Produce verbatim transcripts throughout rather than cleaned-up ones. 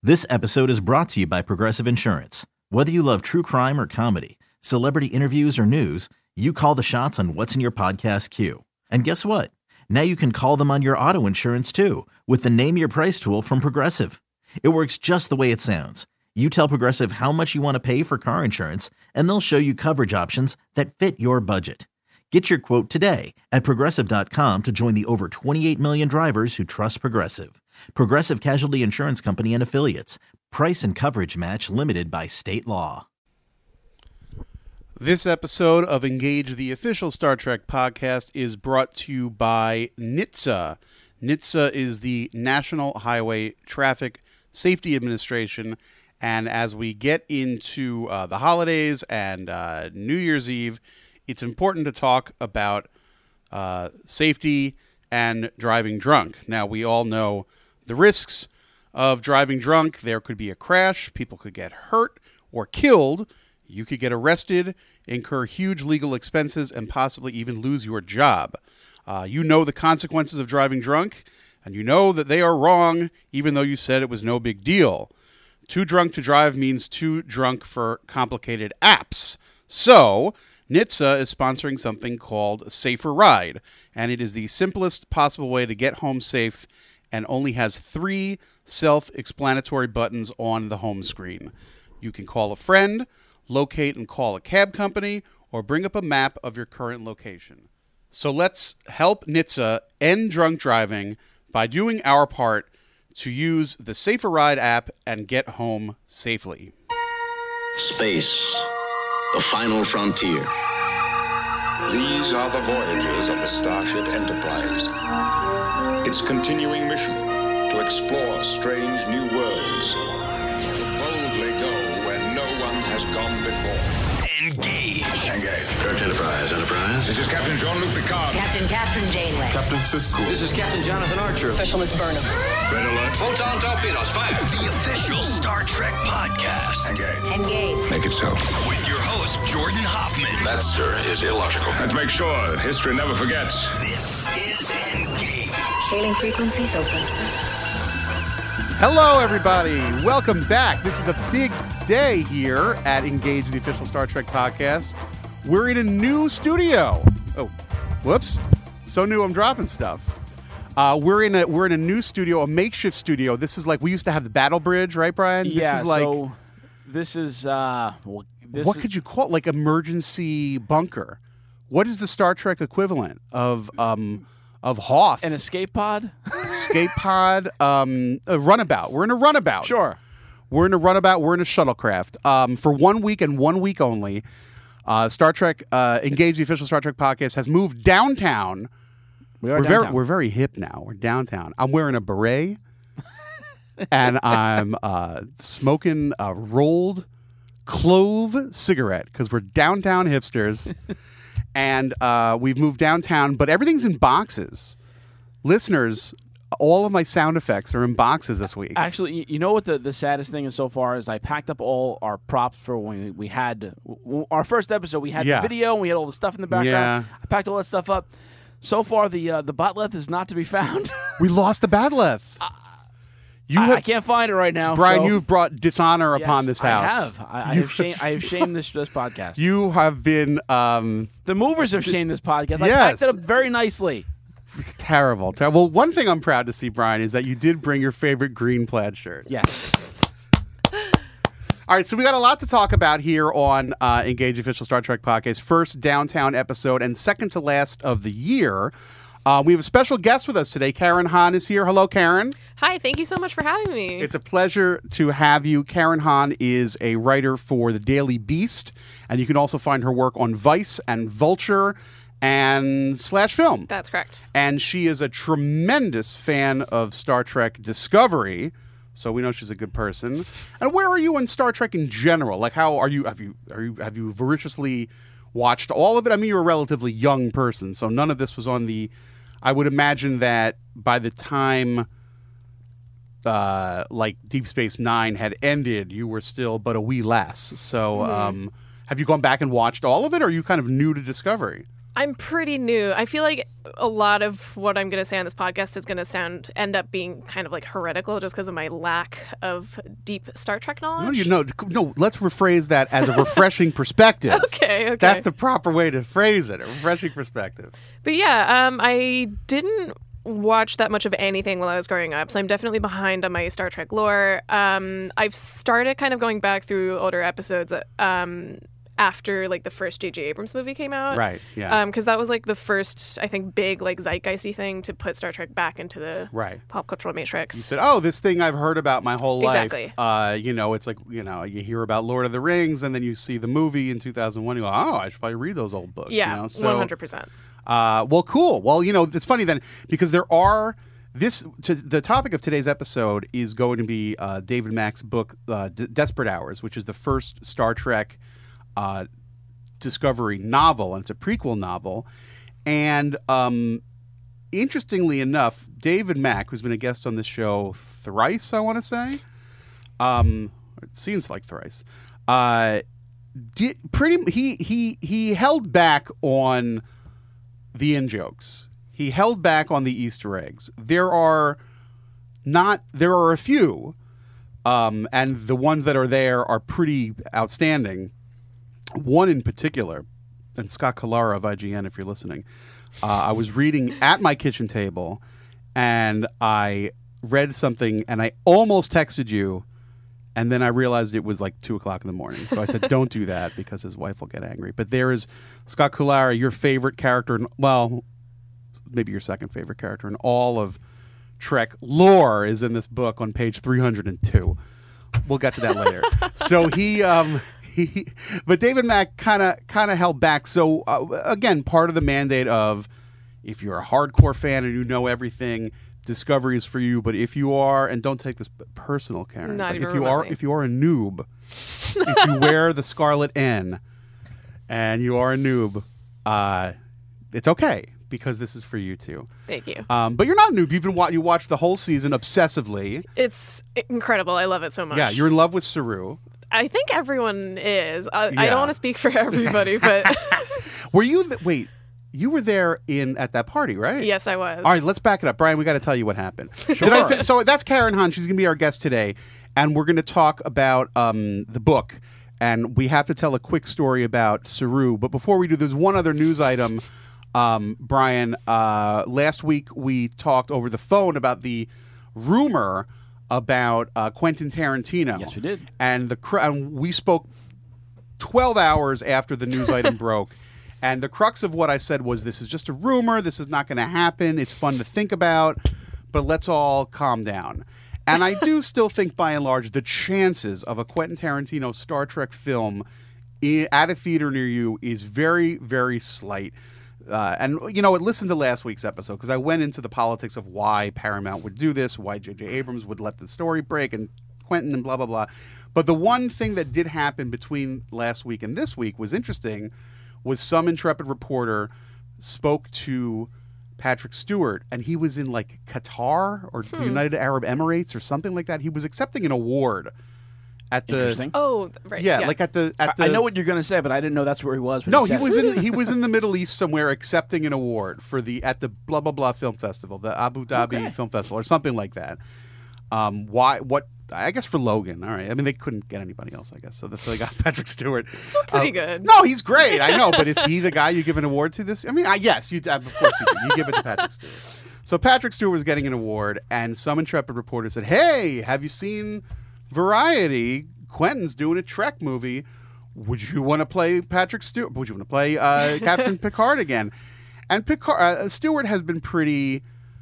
This episode is brought to you by Progressive Insurance. Whether you love true crime or comedy, celebrity interviews or news, you call the shots on what's in your podcast queue. And guess what? Now you can call them on your auto insurance too with the Name Your Price tool from Progressive. It works just the way it sounds. You tell Progressive how much you want to pay for car insurance, and they'll show you coverage options that fit your budget. Get your quote today at Progressive dot com to join the over twenty-eight million drivers who trust Progressive. Progressive Casualty Insurance Company and Affiliates. Price and coverage match limited by state law. This episode of Engage, the official Star Trek podcast, is brought to you by N H T S A. N H T S A is the National Highway Traffic Safety Administration, and as we get into uh, the holidays and uh, New Year's Eve, it's important to talk about uh, safety and driving drunk. Now, we all know the risks of driving drunk. There could be a crash, people could get hurt or killed, you could get arrested, incur huge legal expenses, and possibly even lose your job. Uh, you know the consequences of driving drunk, and you know that they are wrong, even though you said it was no big deal. Too drunk to drive means too drunk for complicated apps. So, N H T S A is sponsoring something called Safer Ride, and it is the simplest possible way to get home safe and only has three self-explanatory buttons on the home screen. You can call a friend, locate and call a cab company, or bring up a map of your current location. So let's help N H T S A end drunk driving by doing our part to use the Safer Ride app and get home safely. Space, the final frontier. These are the voyages of the Starship Enterprise. Its continuing mission to explore strange new worlds, to boldly go where no one has gone before. Engage. Engage. Church Enterprise. Enterprise. This is Captain Jean-Luc Picard. Captain Catherine Janeway. Captain Sisko. This is Captain Jonathan Archer. Specialist Burnham. Red alert. Photon torpedoes, fire. The official Star Trek podcast. Engage. Engage. Make it so. With your host, Jordan Hoffman. That, sir, is illogical. And make sure history never forgets. This is Engage. Hailing frequencies open, sir. Hello, everybody. Welcome back. This is a big day here at Engage, the official Star Trek podcast. We're in a new studio. Oh, whoops. So new, I'm dropping stuff. Uh, we're in a we're in a new studio, a makeshift studio. This is like we used to have the Battle Bridge, right, Brian? Yeah. This is like, so this is uh, well, this what is, could you call it? Like emergency bunker? What is the Star Trek equivalent of um of Hoth? an escape pod? escape pod, um, a runabout. We're in a runabout. Sure. We're in a runabout. We're in a shuttlecraft. Um, for one week and one week only, uh, Star Trek, uh, Engage, the official Star Trek podcast, has moved downtown. We are We're downtown. very, we're very hip now. We're downtown. I'm wearing a beret, and I'm uh, smoking a rolled clove cigarette because we're downtown hipsters, and uh, we've moved downtown. But everything's in boxes. Listeners, all of my sound effects are in boxes this week. Actually, y- you know what the, the saddest thing is so far is I packed up all our props for when we, we had w- our first episode. We had Yeah. the video and we had all the stuff in the background. Yeah. I packed all that stuff up. So far, the uh, the botleth is not to be found. We lost the Badleth. You I, have, I can't find it right now. Brian, so- you've brought dishonor Yes, upon this house. I have. I, I You have shamed. I have shamed this this podcast. You have been um, the movers have shamed this podcast. I Yes. packed it up very nicely. it's terrible, terrible. Well, one thing I'm proud to see, Brian, is that you did bring your favorite green plaid shirt. Yes. All right, so we got a lot to talk about here on uh, Engage Official Star Trek Podcast. First downtown episode and second to last of the year. Uh, we have a special guest with us today. Karen Hahn is here. Hello, Karen. Hi, thank you so much for having me. It's a pleasure to have you. Karen Hahn is a writer for the Daily Beast, and you can also find her work on Vice and Vulture and Slash Film. That's correct. And she is a tremendous fan of Star Trek Discovery, so we know she's a good person. And where are you in Star Trek in general? Like, how are you? Have you are you have you voraciously watched all of it? I mean, you're a relatively young person, so none of this was on the. I would imagine that by the time, uh, like Deep Space Nine had ended, you were still but a wee lass. So, Mm-hmm. um, have you gone back and watched all of it, or are you kind of new to Discovery? I'm pretty new. I feel like a lot of what I'm going to say on this podcast is going to sound end up being kind of like heretical just because of my lack of deep Star Trek knowledge. No, you know, no. Let's rephrase that as a refreshing perspective. Okay, okay. That's the proper way to phrase it. A refreshing perspective. But yeah, um, I didn't watch that much of anything while I was growing up, so I'm definitely behind on my Star Trek lore. Um, I've started kind of going back through older episodes. Um, after like the first J J Abrams movie came out. Right, yeah. Um, because that was like the first, I think, big like zeitgeisty thing to put Star Trek back into the right. pop cultural matrix. You said, oh, this thing I've heard about my whole life. Exactly. Uh, you know, it's like, you know, you hear about Lord of the Rings and then you see the movie in two thousand one, you go, oh, I should probably read those old books. Yeah, you know? So, one hundred percent. Uh, well, cool. Well, you know, it's funny then because there are... This to, the topic of today's episode is going to be uh, David Mack's book, uh, D- Desperate Hours, which is the first Star Trek uh Discovery novel, and it's a prequel novel. And um, interestingly enough, David Mack, who's been a guest on this show thrice, I want to say, um, it seems like thrice, uh, did pretty he he he held back on the in jokes. He held back on the Easter eggs. There are not there are a few, um, and the ones that are there are pretty outstanding. One in particular, and Scott Collara of I G N, if you're listening, uh, I was reading at my kitchen table, and I read something, and I almost texted you, and then I realized it was like two o'clock in the morning. So I said, don't do that, because his wife will get angry. But there is Scott Collara, your favorite character, in, well, maybe your second favorite character in all of Trek lore is in this book on page three hundred two. We'll get to that later. So he... Um, He, but David Mack kind of kind of held back. So uh, again, part of the mandate of if you're a hardcore fan and you know everything, Discovery is for you. But if you are, and don't take this personal, Karen, Not but even if you are remotely. if you are a noob, if you wear the Scarlet N, and you are a noob, uh, it's okay because this is for you too. Thank you. Um, but you're not a noob. You've been wa- you watched the whole season obsessively. It's incredible. I love it so much. Yeah, you're in love with Saru. I think everyone is. I, I Yeah. don't want to speak for everybody, but Were you th- wait? You were there in at that party, right? yes, I was. All right, let's back it up, Brian. We got to tell you what happened. Did I fi- so that's Karen Hahn. She's going to be our guest today, and we're going to talk about um, the book. And we have to tell a quick story about Saru. But before we do, there's one other news item, um, Brian. Uh, last week we talked over the phone about the rumor about uh, Quentin Tarantino. Yes, we did. And the cr- and we spoke twelve hours after the news item broke. And the crux of what I said was, this is just a rumor. This is not going to happen. It's fun to think about, but let's all calm down. And I do still think, by and large, the chances of a Quentin Tarantino Star Trek film i- at a theater near you is very, very slight. Uh, and, you know, listen to last week's episode, because I went into the politics of why Paramount would do this, why J J Abrams would let the story break, and Quentin and blah, blah, blah. But the one thing that did happen between last week and this week was interesting, was some intrepid reporter spoke to Patrick Stewart, and he was in, like, Qatar or Hmm. the United Arab Emirates or something like that. He was accepting an award at the... Interesting. Oh, right. Yeah, Yeah, like at the... At the I, I know what you're going to say, but I didn't know that's where he was. when No, you he said was it. in he was in the Middle East somewhere accepting an award for the at the blah blah blah film festival, the Abu Dhabi Okay. Film Festival, or something like that. Um, why? What? I guess for Logan. All right. I mean, they couldn't get anybody else, I guess. So that's why they got Patrick Stewart. Still pretty Uh, good. No, he's great. I know, but is he the guy you give an award to? This? I mean, I, yes, you. Of course you do. You give it to Patrick Stewart. So Patrick Stewart was getting an award, and some intrepid reporter said, "Hey, have you seen Variety? Quentin's doing a Trek movie. Would you want to play Patrick Stewart? Would you want to play uh, Captain Picard again?" And Picard, uh, Stewart has been pretty,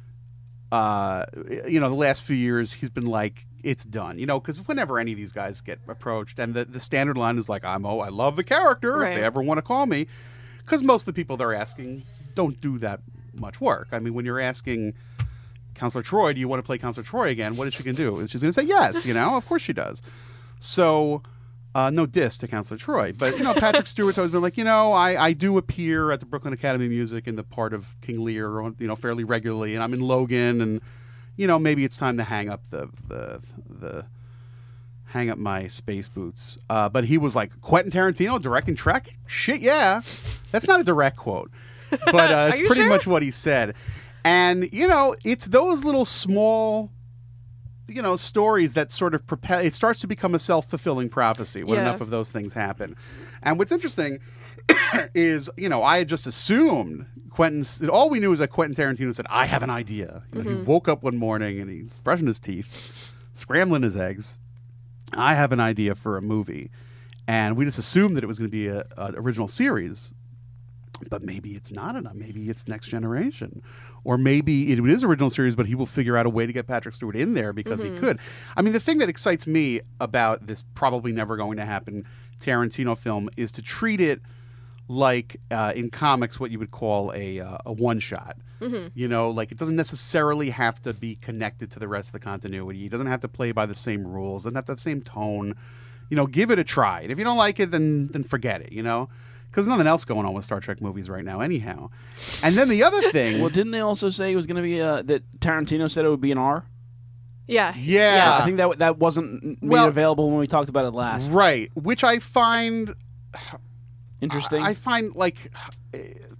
uh, you know, the last few years, he's been like, it's done, you know, because whenever any of these guys get approached, and the, the standard line is like, I'm, oh, I love the character Right. if they ever want to call me. Because most of the people they're asking don't do that much work. I mean, when you're asking Counselor Troy, do you want to play Counselor Troy again? What is she going to do? And she's going to say yes, you know, of course she does. So, uh, no diss to Counselor Troy. But, you know, Patrick Stewart's always been like, you know, I, I do appear at the Brooklyn Academy of Music in the part of King Lear, you know, fairly regularly. And I'm in Logan. And, you know, maybe it's time to hang up the, the, the hang up my space boots. Uh, but he was like, Quentin Tarantino directing Trek? Shit, yeah. That's not a direct quote. but uh, it's you pretty sure? much what he said. And you know, it's those little small, you know, stories that sort of propel. It starts to become a self-fulfilling prophecy when Yeah. enough of those things happen. And what's interesting is, you know, I had just assumed Quentin. All we knew is that Quentin Tarantino said, "I have an idea." You know, Mm-hmm. He woke up one morning and he's brushing his teeth, scrambling his eggs. I have an idea for a movie, and we just assumed that it was going to be a, an original series. But maybe it's not enough. Maybe it's Next Generation. Or maybe it is original series, but he will figure out a way to get Patrick Stewart in there because Mm-hmm. he could. I mean, the thing that excites me about this probably never going to happen Tarantino film is to treat it like uh, in comics what you would call a, uh, a one-shot. Mm-hmm. You know, like it doesn't necessarily have to be connected to the rest of the continuity. It doesn't have to play by the same rules. It doesn't have to have the same tone. You know, give it a try. And if you don't like it, then then forget it, you know? Because nothing else going on with Star Trek movies right now, anyhow. And then the other thing, Well, didn't they also say it was going to be uh, that Tarantino said it would be an R? Yeah. yeah, I think that that wasn't made Well- available when we talked about it last. right, which I find, Interesting. I find like, uh,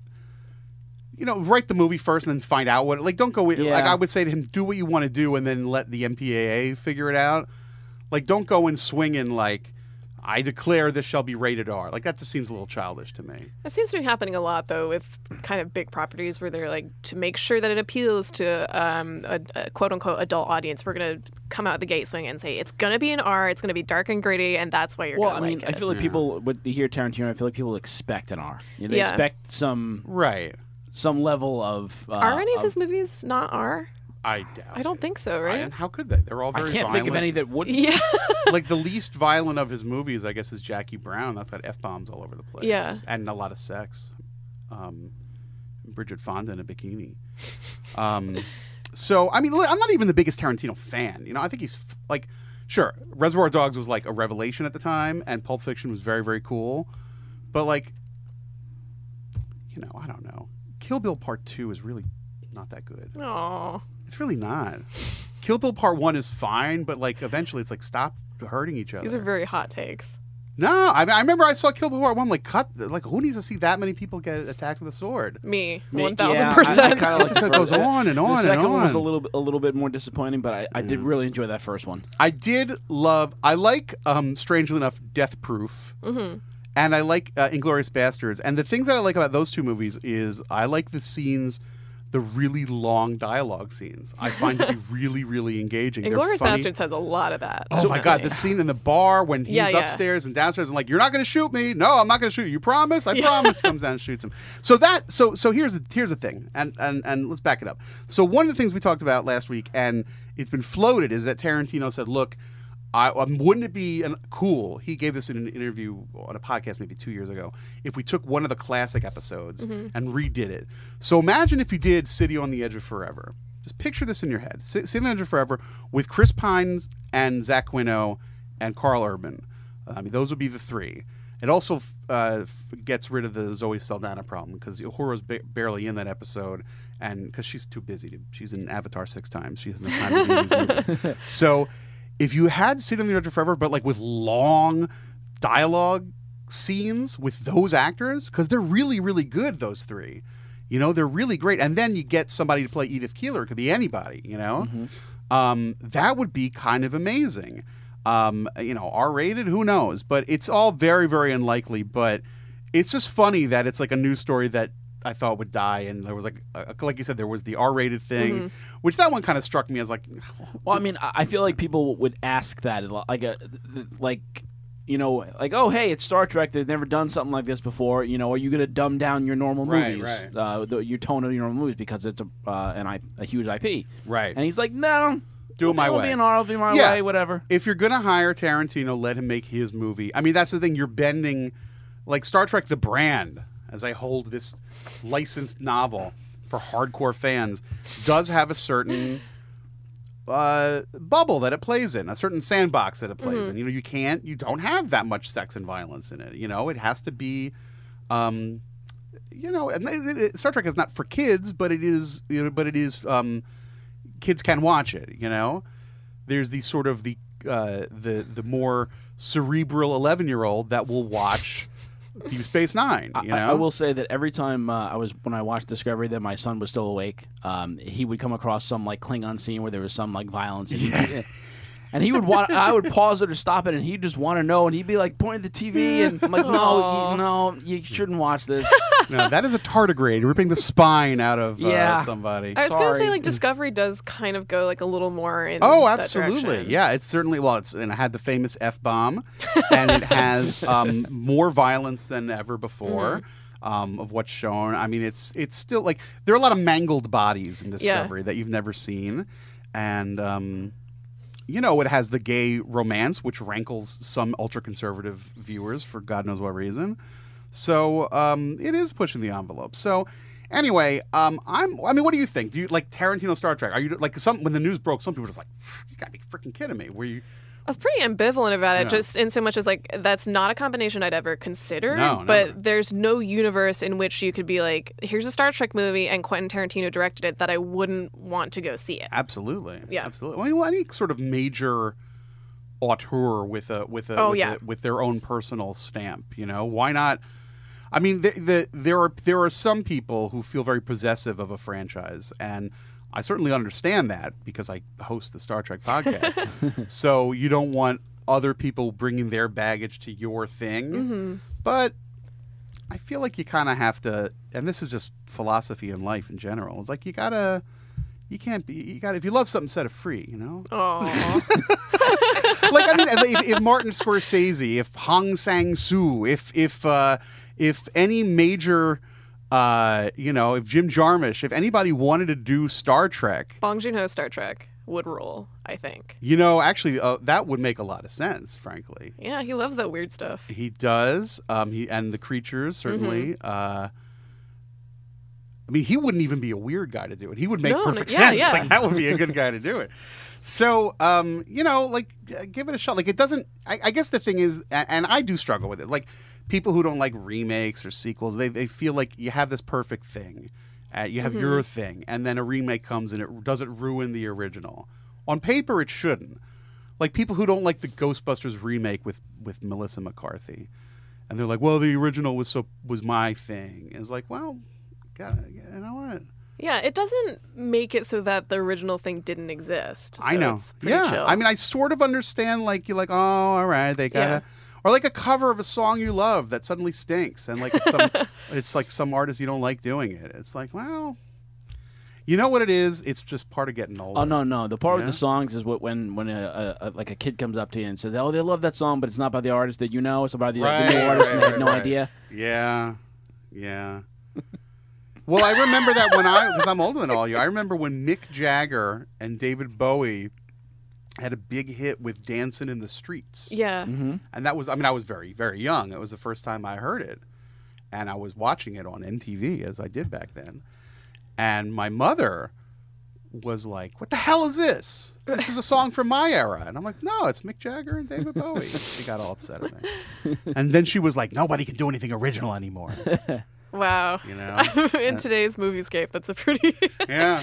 you know, write the movie first and then find out what. Like, don't go in. Like, Yeah. I would say to him, do what you want to do and then let the M P A A figure it out. Like, don't go in swinging like, I declare this shall be rated R. Like, that just seems a little childish to me. That seems to be happening a lot, though, with kind of big properties where they're like, to make sure that it appeals to um, a, a quote unquote adult audience, we're going to come out the gate swinging and say, it's going to be an R, it's going to be dark and gritty, and that's why you're well, going I to mean, like I it. feel like people, when you hear Tarantino, I feel like people expect an R. You know, they Yeah. expect some Right. some level of. Uh, Are any of of- his movies not R? I doubt I don't it. think so, I- right? and how could they? They're all I very can't violent. think of any that would. Yeah. Like the least violent of his movies, I guess, is Jackie Brown. That's got f bombs all over the place. Yeah. and a lot of sex. Um, Bridget Fonda in a bikini. Um, so I mean, look, I'm not even the biggest Tarantino fan. You know, I think he's f- like, sure, Reservoir Dogs was like a revelation at the time, and Pulp Fiction was very, very cool. But like, you know, I don't know. Kill Bill Part Two is really not that good. Aw. It's really not. Kill Bill Part One is fine, but like eventually it's like stop hurting each other. These are very hot takes. No, I, I remember I saw Kill Bill Part One. Like cut, like who needs to see that many people get attacked with a sword? Me, Me- one yeah, thousand I- I percent. kinda It like just the goes first- on and on The and second one was a on. little a little bit more disappointing, but I, I did really enjoy that first one. I did love. I like, um, strangely enough, Death Proof, Mm-hmm. and I like uh, Inglourious Bastards. And the things that I like about those two movies is I like the scenes. The really long dialogue scenes I find to be really, really engaging. They're Inglourious funny. Bastards has a lot of that. Oh my god, the scene in the bar when he's Yeah, yeah. upstairs and downstairs and like, you're not going to shoot me. No, I'm not going to shoot you. You promise? I promise. Comes down and shoots him. So that so so here's the here's the thing, and and and let's back it up. So one of the things we talked about last week, and it's been floated, is that Tarantino said, look. I, um, wouldn't it be an, cool? He gave this in an interview on a podcast maybe two years ago. If we took one of the classic episodes Mm-hmm. and redid it. So imagine if you did City on the Edge of Forever. Just picture this in your head. C- City on the Edge of Forever with Chris Pines and Zach Quino and Carl Urban. I mean, those would be the three. It also uh, f- gets rid of the Zoe Saldana problem because Uhura's ba- barely in that episode, and because she's too busy. To, she's in Avatar six times. She doesn't have time to do these movies. So if you had City on the Edge of Forever, but like with long dialogue scenes with those actors, because they're really, really good, those three. You know, they're really great. And then you get somebody to play Edith Keeler. It could be anybody, you know? Um, that would be kind of amazing. Um, you know, R-rated, who knows? But it's all very, very unlikely. But it's just funny that it's like a news story that I thought would die, and there was like, uh, like you said, there was the R-rated thing, which that one kind of struck me as like, Well, I mean, I I feel like people would ask that, a lot, like a, like, you know, like, oh, hey, it's Star Trek. They've never done something like this before. You know, are you going to dumb down your normal Right, movies, right. Uh, the, your tone of your normal movies because it's a uh, an I, a huge I P? Right. And he's like, no, Do it my it'll way. Be an R, it'll be my Yeah. way, whatever. if you're gonna hire Tarantino, let him make his movie. I mean, that's the thing. You're bending, like Star Trek: The Brand, as I hold this licensed novel for hardcore fans, does have a certain uh, bubble that it plays in, a certain sandbox that it plays in. You know, you can't, you don't have that much sex and violence in it. You know, it has to be, um, you know, and it, it, Star Trek is not for kids, but it is, you know, but it is. Um, kids can watch it. You know, there's the sort of the uh, the the more cerebral eleven year old that will watch Deep Space Nine. You know, I, I will say that every time uh, I was when I watched Discovery, that my son was still awake. Um, he would come across some like Klingon scene where there was some like violence, and, yeah. he, and he would want. I would pause it or stop it, and he'd just want to know, and he'd be like pointing at the T V, and I'm like, no, you, no, you shouldn't watch this. No, that is a tardigrade ripping the spine out of uh, Yeah. somebody. I was going to say, Sorry. like, Discovery does kind of go, like, a little more in Oh, that absolutely. direction. Yeah, it's certainly, well, it's and it had the famous F-bomb, and it has um, more violence than ever before. Mm-hmm. Um, of what's shown. I mean, it's it's still, like, there are a lot of mangled bodies in Discovery that you've never seen. And, um, you know, it has the gay romance, which rankles some ultra-conservative viewers for God knows what reason. So um, it is pushing the envelope. So anyway, um, I'm. I mean, what do you think? Do you like Tarantino Star Trek? Are you like some when the news broke? Some people were just like, "You gotta be freaking kidding me!" Were you? I was pretty ambivalent about it, Yeah. just in so much as, like, that's not a combination I'd ever consider. No, but never. there's no universe in which you could be like, here's a Star Trek movie and Quentin Tarantino directed it that I wouldn't want to go see it. Absolutely. Yeah. Absolutely. I mean, well, any sort of major auteur with a with a Oh, with, yeah. a, with their own personal stamp. You know, why not? I mean, the, the, there are there are some people who feel very possessive of a franchise, and I certainly understand that because I host the Star Trek podcast. So you don't want other people bringing their baggage to your thing, Mm-hmm. but I feel like you kind of have to, and this is just philosophy in life in general. It's like you gotta, you can't be, you gotta. If you love something, set it free. You know. Aww. Like, I mean, if, if Martin Scorsese, if Hong Sang-soo, if if uh, if any major, uh, you know, if Jim Jarmusch, if anybody wanted to do Star Trek, Bong Joon-ho Star Trek would rule, I think. you know, actually, uh, that would make a lot of sense, frankly. Yeah, he loves that weird stuff. He does. Um, he and the creatures certainly. Mm-hmm. Uh, I mean, he wouldn't even be a weird guy to do it. He would make No, no, perfect yeah, sense. yeah. Like that would be a good guy to do it. So, um, you know, like, uh, give it a shot. Like, it doesn't. I, I guess the thing is, and, and I do struggle with it. Like, people who don't like remakes or sequels, they they feel like you have this perfect thing, uh, you have Mm-hmm. your thing, and then a remake comes and it doesn't ruin the original. On paper, it shouldn't. Like people who don't like the Ghostbusters remake with with Melissa McCarthy, and they're like, "Well, the original was so was my thing." And it's like, well, gotta, you know what? Yeah, it doesn't make it so that the original thing didn't exist. I so know. It's pretty Yeah, chill. I mean, I sort of understand. Like you're like, oh, all right, they gotta, Yeah. or like a cover of a song you love that suddenly stinks, and like it's some, it's like some artist you don't like doing it. It's like, well, you know what it is? It's just part of getting older. Oh no, no. The part Yeah? with the songs is what when when a, a, a like a kid comes up to you and says, "Oh, they love that song, but it's not by the artist that you know. It's by the, Right, the new artist, and they right, had no right. idea." Yeah, yeah. Well, I remember that when I, because I'm older than all you, I remember when Mick Jagger and David Bowie had a big hit with Dancing in the Streets. yeah. Mm-hmm. And that was, I mean, I was very, very young. It was the first time I heard it. And I was watching it on M T V, as I did back then. And my mother was like, "What the hell is this? This is a song from my era." And I'm like, "No, it's Mick Jagger and David Bowie." She got all upset at me. And then she was like, "Nobody can do anything original anymore." Wow. You know? In today's moviescape, that's a pretty... Yeah.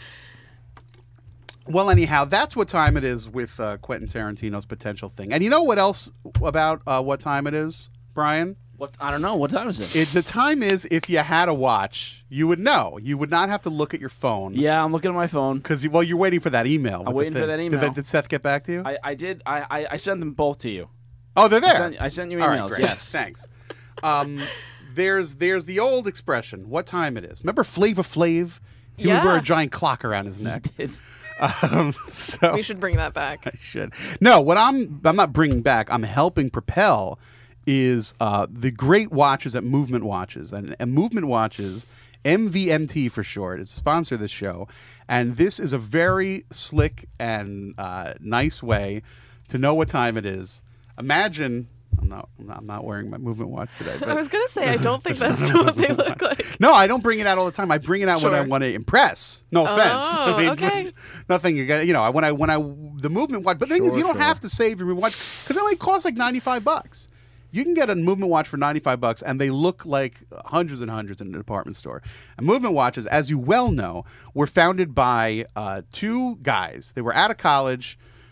Well, anyhow, that's what time it is with uh, Quentin Tarantino's potential thing. And you know what else about uh, what time it is, Brian? What I don't know. What time is it? It, the time is, if you had a watch, you would know. You would not have to look at your phone. Yeah, I'm looking at my phone. Because, well, you're waiting for that email. with the waiting for thing. that Did, email. did Seth get back to you? I, I did. I, I I sent them both to you. oh, they're there. I sent, I sent you All right, emails. great. Yes. Thanks. Um, there's there's the old expression, what time it is. Remember Flava Flav? He would wear a Yeah. giant clock around his neck. It- Um, so We should bring that back. I should. No, what I'm I'm not bringing back. I'm helping propel is uh, the great watches at Movement Watches, and, and Movement Watches, M V M T for short, is a sponsor of this show, and this is a very slick and uh, nice way to know what time it is. Imagine. I'm not, I'm not. I'm not wearing my Movement watch today. But I was going to say, I don't think that's what they look like. no, I don't bring it out all the time. I bring it out when I Sure. want to impress. No offense. Oh, I mean, okay. Nothing. You got. You know, when I when I the Movement watch. But the thing is, Sure, you don't sure. have to save your Movement watch because it only costs like ninety-five bucks. You can get a Movement watch for ninety-five bucks, and they look like hundreds and hundreds in a department store. And Movement watches, as you well know, were founded by uh, two guys. They were out of college.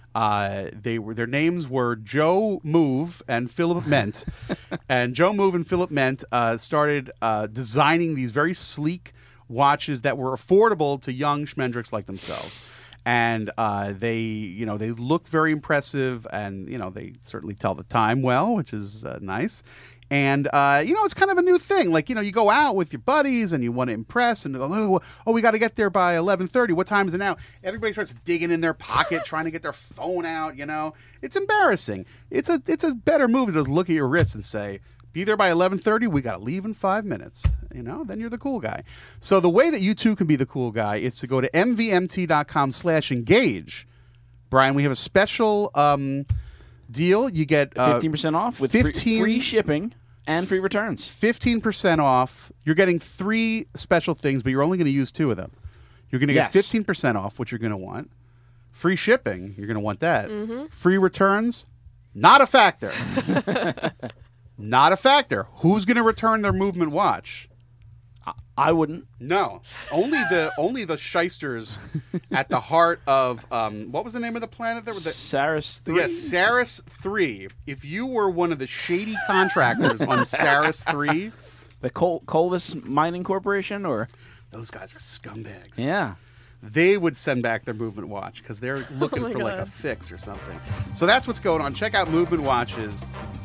Uh, they were their names were Joe Move and Philip Ment, and Joe Move and Philip Ment uh, started uh, designing these very sleek watches that were affordable to young schmendricks like themselves. And uh, they, you know, they look very impressive, and you know, they certainly tell the time well, which is uh, nice. And uh, you know, it's kind of a new thing. Like, you know, you go out with your buddies and you want to impress, and go, oh, oh we got to get there by eleven thirty. What time is it now? Everybody starts digging in their pocket, trying to get their phone out. You know, it's embarrassing. It's a it's a better move to just look at your wrist and say, be there by eleven thirty. We got to leave in five minutes. You know, then you're the cool guy. So the way that you too can be the cool guy is to go to m v m t dot com slash engage. Brian, we have a special um, deal. You get uh, fifteen percent off with fifteen free, free shipping and free returns. fifteen percent off. You're getting three special things, but you're only going to use two of them. You're going to get Yes. fifteen percent off, which you're going to want. Free shipping, you're going to want that. Mm-hmm. Free returns, not a factor. Not a factor. Who's going to return their movement watch? I wouldn't. No, only the only the shysters at the heart of um, what was the name of the planet? There was the Saris three. Yes, Saris three. If you were one of the shady contractors on Saris three, The Col- Colvis Mining Corporation, or those guys are scumbags. yeah. They would send back their movement watch because they're looking Oh my for like a God. fix or something. So that's what's going on. Check out Movement Watches.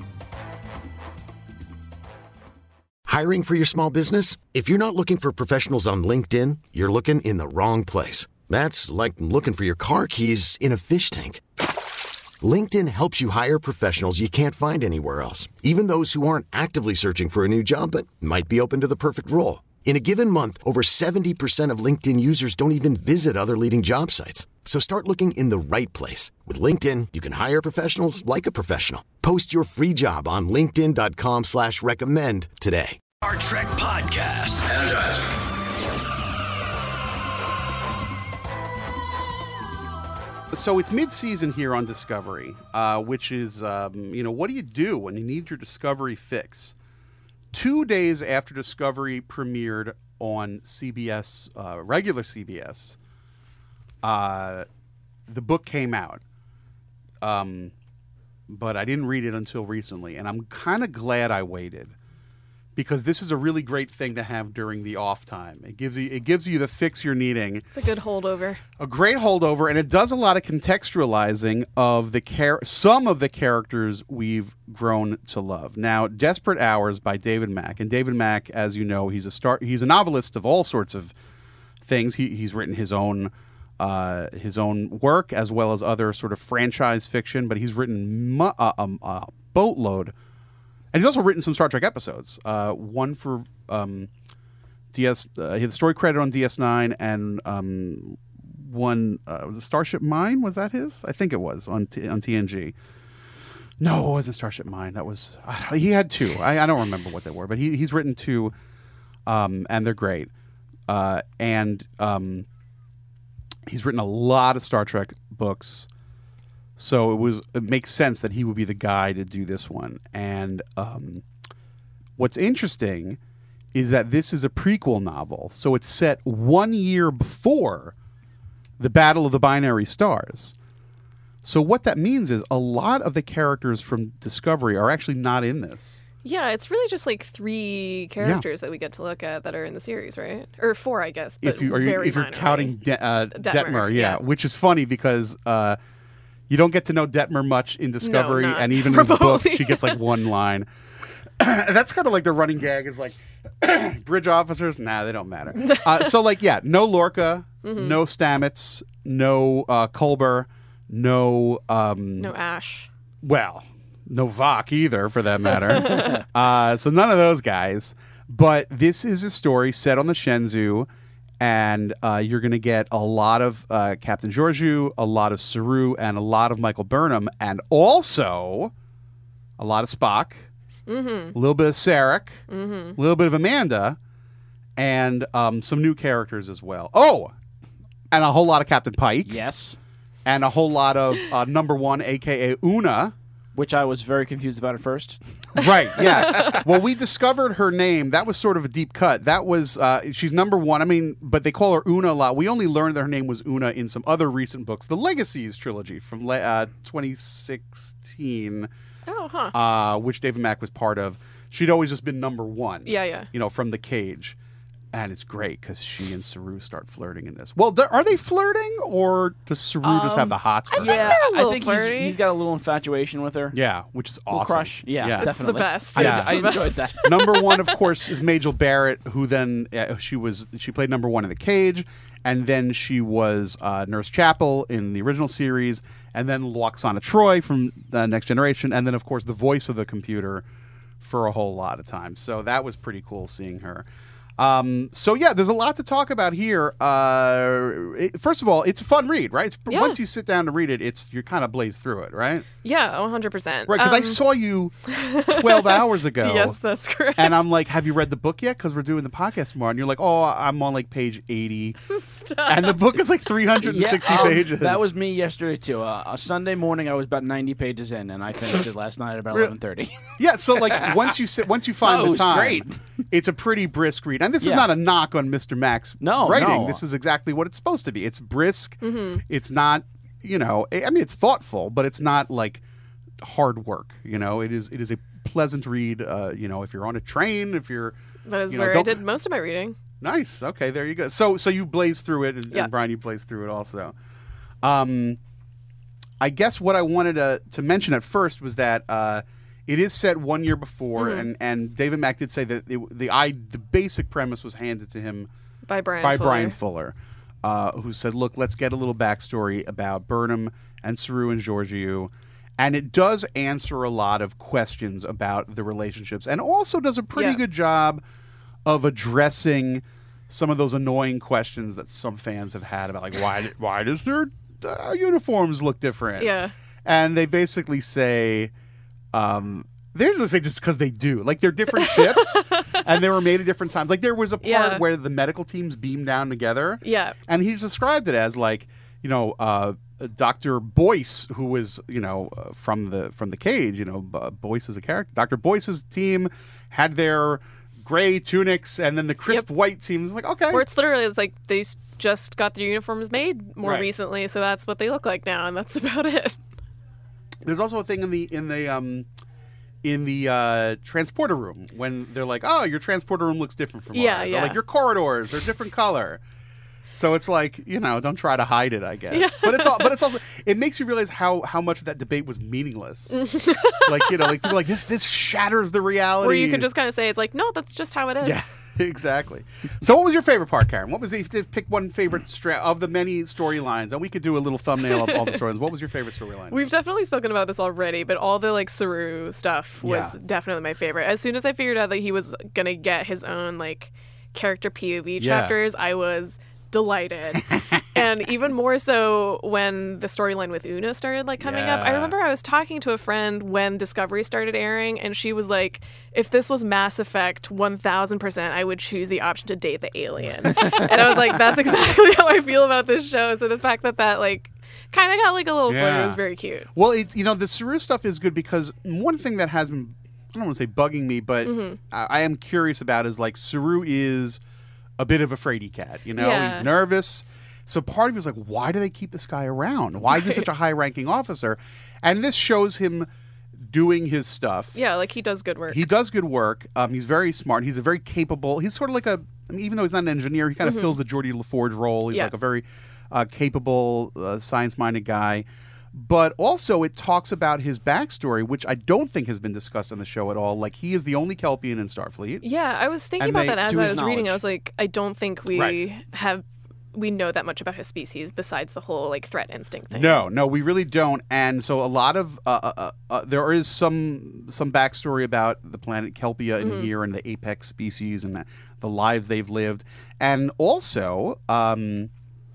Hiring for your small business? If you're not looking for professionals on LinkedIn, you're looking in the wrong place. That's like looking for your car keys in a fish tank. LinkedIn helps you hire professionals you can't find anywhere else, even those who aren't actively searching for a new job but might be open to the perfect role. In a given month, over seventy percent of LinkedIn users don't even visit other leading job sites. So start looking in the right place. With LinkedIn, you can hire professionals like a professional. Post your free job on linkedin dot com slash recommend today. Star Trek Podcast. Energize. So it's mid-season here on Discovery, uh, which is, um, you know, what do you do when you need your Discovery fix? Two days after Discovery premiered on C B S, uh, regular C B S, uh, the book came out. Um, but I didn't read it until recently, and I'm kind of glad I waited. Because this is a really great thing to have during the off time. It gives you it gives you the fix you're needing. It's a good holdover. A great holdover, and it does a lot of contextualizing of the char- some of the characters we've grown to love. Now, Desperate Hours by David Mack, and David Mack, as you know, he's a star. He's a novelist of all sorts of things. He, he's written his own uh, his own work as well as other sort of franchise fiction, but he's written mu- uh, um, a boatload. And he's also written some Star Trek episodes. Uh, one for um, D S. Uh, he had the story credit on D S nine, and um, one uh, was it Starship Mine? Was that his? I think it was on T- on T N G. No, it wasn't Starship Mine. That was I don't, he had two. I, I don't remember what they were, but he he's written two, um, and they're great. Uh, and um, he's written a lot of Star Trek books. So it was it makes sense that he would be the guy to do this one. And um, what's interesting is that this is a prequel novel. So it's set one year before the Battle of the Binary Stars. So what that means is a lot of the characters from Discovery are actually not in this. Yeah, it's really just like three characters that we get to look at that are in the series, right? Or four, I guess. But If you are you, very if you're minor, counting right? De- uh, Detmer, Detmer, yeah, yeah. which is funny because uh, you don't get to know Detmer much in Discovery, not and even in the book, remotely. she gets like one line. That's kind of like the running gag is like bridge officers. Nah, they don't matter. Uh, so like, yeah, no Lorca, Mm-hmm. no Stamets, no uh, Culber, no um, No Ash. well, no Vok either, for that matter. uh, so none of those guys. But this is a story set on the Shenzhou, and uh, you're going to get a lot of uh, Captain Georgiou, a lot of Saru, and a lot of Michael Burnham, and also a lot of Spock, Mm-hmm. a little bit of Sarek, Mm-hmm. a little bit of Amanda, and um, some new characters as well. Oh, and a whole lot of Captain Pike. Yes. And a whole lot of uh, number one, a k a. Una. Which I was very confused about at first. Right, yeah. Well, we discovered her name. That was sort of a deep cut. That was, uh, she's number one. I mean, but they call her Una a lot. We only learned that her name was Una in some other recent books. The Legacies trilogy from uh, twenty sixteen, Oh, huh. uh, which David Mack was part of. She'd always just been number one. Yeah, yeah. You know, from the cage. And it's great because she and Saru start flirting in this. Well, th- are they flirting, or does Saru just have the hots for her? Yeah, they're a I little think he's, flirty. he's got a little infatuation with her. Yeah, which is Little awesome. crush. Yeah, Yeah. It's definitely. the best. I, Yeah. I It's the enjoyed best. that. Number one, of course, is Majel Barrett, who then uh, she was she played number one in the cage, and then she was uh, Nurse Chapel in the original series, and then Loxana Troy from the Next Generation, and then of course the voice of the computer for a whole lot of time. So that was pretty cool seeing her. Um, so yeah, there's a lot to talk about here. Uh, it, first of all, it's a fun read, right? It's, Yeah. Once you sit down to read it, it's you kind of blaze through it, right? Yeah, one hundred percent. Right, because I Um, saw you twelve hours ago. Yes, that's correct. And I'm like, have you read the book yet? Because we're doing the podcast tomorrow. And you're like, oh, I'm on like page eighty. Stop. And the book is like three hundred sixty Yeah, um, pages. That was me yesterday too. Uh, a Sunday morning, I was about ninety pages in, and I finished it last night at about eleven thirty. Yeah, so like once you sit, once you find Oh, it the was time, great. it's a pretty brisk read. And this is Yeah. not a knock on Mister Mack's No, writing. no. This is exactly what it's supposed to be. It's brisk. Mm-hmm. It's not, you know, I I mean, it's thoughtful, but it's not like hard work. You know, it is it is a pleasant read. Uh, you know, if you're on a train, if you're That is you know, where I don't- did most of my reading. Nice. Okay, there you go. So so you blaze through it, and, Yeah. and Brian, you blaze through it also. Um, I guess what I wanted to to mention at first was that uh, it is set one year before, Mm-hmm. and, and David Mack did say that it, the I the basic premise was handed to him By Brian by Fuller. Brian Fuller, uh, who said, "Look, let's get a little backstory about Burnham and Saru and Georgiou." And it does answer a lot of questions about the relationships, and also does a pretty Yeah. good job of addressing some of those annoying questions that some fans have had about, like, why why does their uh, uniforms look different? Yeah. And they basically say, um, they just say just because they do. Like, they're different ships, and they were made at different times. Like, there was a part Yeah. where the medical teams beamed down together. Yeah. And he described it as, like, you know, uh, Doctor Boyce, who was, you know, uh, from the from the cage, you know, uh, Boyce is a character. Doctor Boyce's team had their gray tunics, and then the crisp Yep. white team is like, okay. Where it's literally, it's like they s- just got their uniforms made more Right. recently, so that's what they look like now, and that's about it. There's also a thing in the in the um in the uh, transporter room when they're like, oh, your transporter room looks different from Yeah, ours. Or, yeah. like, your corridors are different color. So it's like, you know, don't try to hide it, I guess. Yeah. But it's all, but it's also, it makes you realize how how much of that debate was meaningless. Like, you know, like people are like, this this shatters the reality. Where you could just kind of say, it's like, no, that's just how it is. Yeah, exactly. So what was your favorite part, Karen? What was the, if you pick one favorite stra- of the many storylines, and we could do a little thumbnail of all the storylines. What was your favorite storyline? We've definitely spoken about this already, but all the like Saru stuff was Yeah. definitely my favorite. As soon as I figured out that he was gonna get his own like character P O V Yeah. chapters, I was delighted. And even more so when the storyline with Una started like coming up. I Yeah. remember I was talking to a friend when Discovery started airing, and she was like, if this was Mass Effect one thousand percent, I would choose the option to date the alien. And I was like, that's exactly how I feel about this show. So the fact that that like kind of got like a little flirt Yeah. was very cute. Well, it's, you know, the Saru stuff is good because one thing that has been, I don't want to say bugging me, but Mm-hmm. I, I am curious about is like Saru is a bit of a fraidy cat, you know? Yeah. He's nervous. So part of me is like, why do they keep this guy around? Why is he such a high-ranking officer? And this shows him doing his stuff. Yeah, like he does good work. He does good work. Um, he's very smart. He's a very capable. He's sort of like a. I mean, even though he's not an engineer, he kind of fills the Geordie LaForge role. He's Mm-hmm. Yeah. like a very uh, capable, uh, science-minded guy. But also, it talks about his backstory, which I don't think has been discussed on the show at all. Like, he is the only Kelpian in Starfleet. Yeah, I was thinking And about they- that as to I his was reading. I knowledge. was like, I don't think we Right. have we know that much about his species besides the whole like threat instinct thing. No, no, we really don't. And so a lot of uh, uh, uh, uh, there is some some backstory about the planet Kelpia in here and the apex species and the, the lives they've lived, and also um,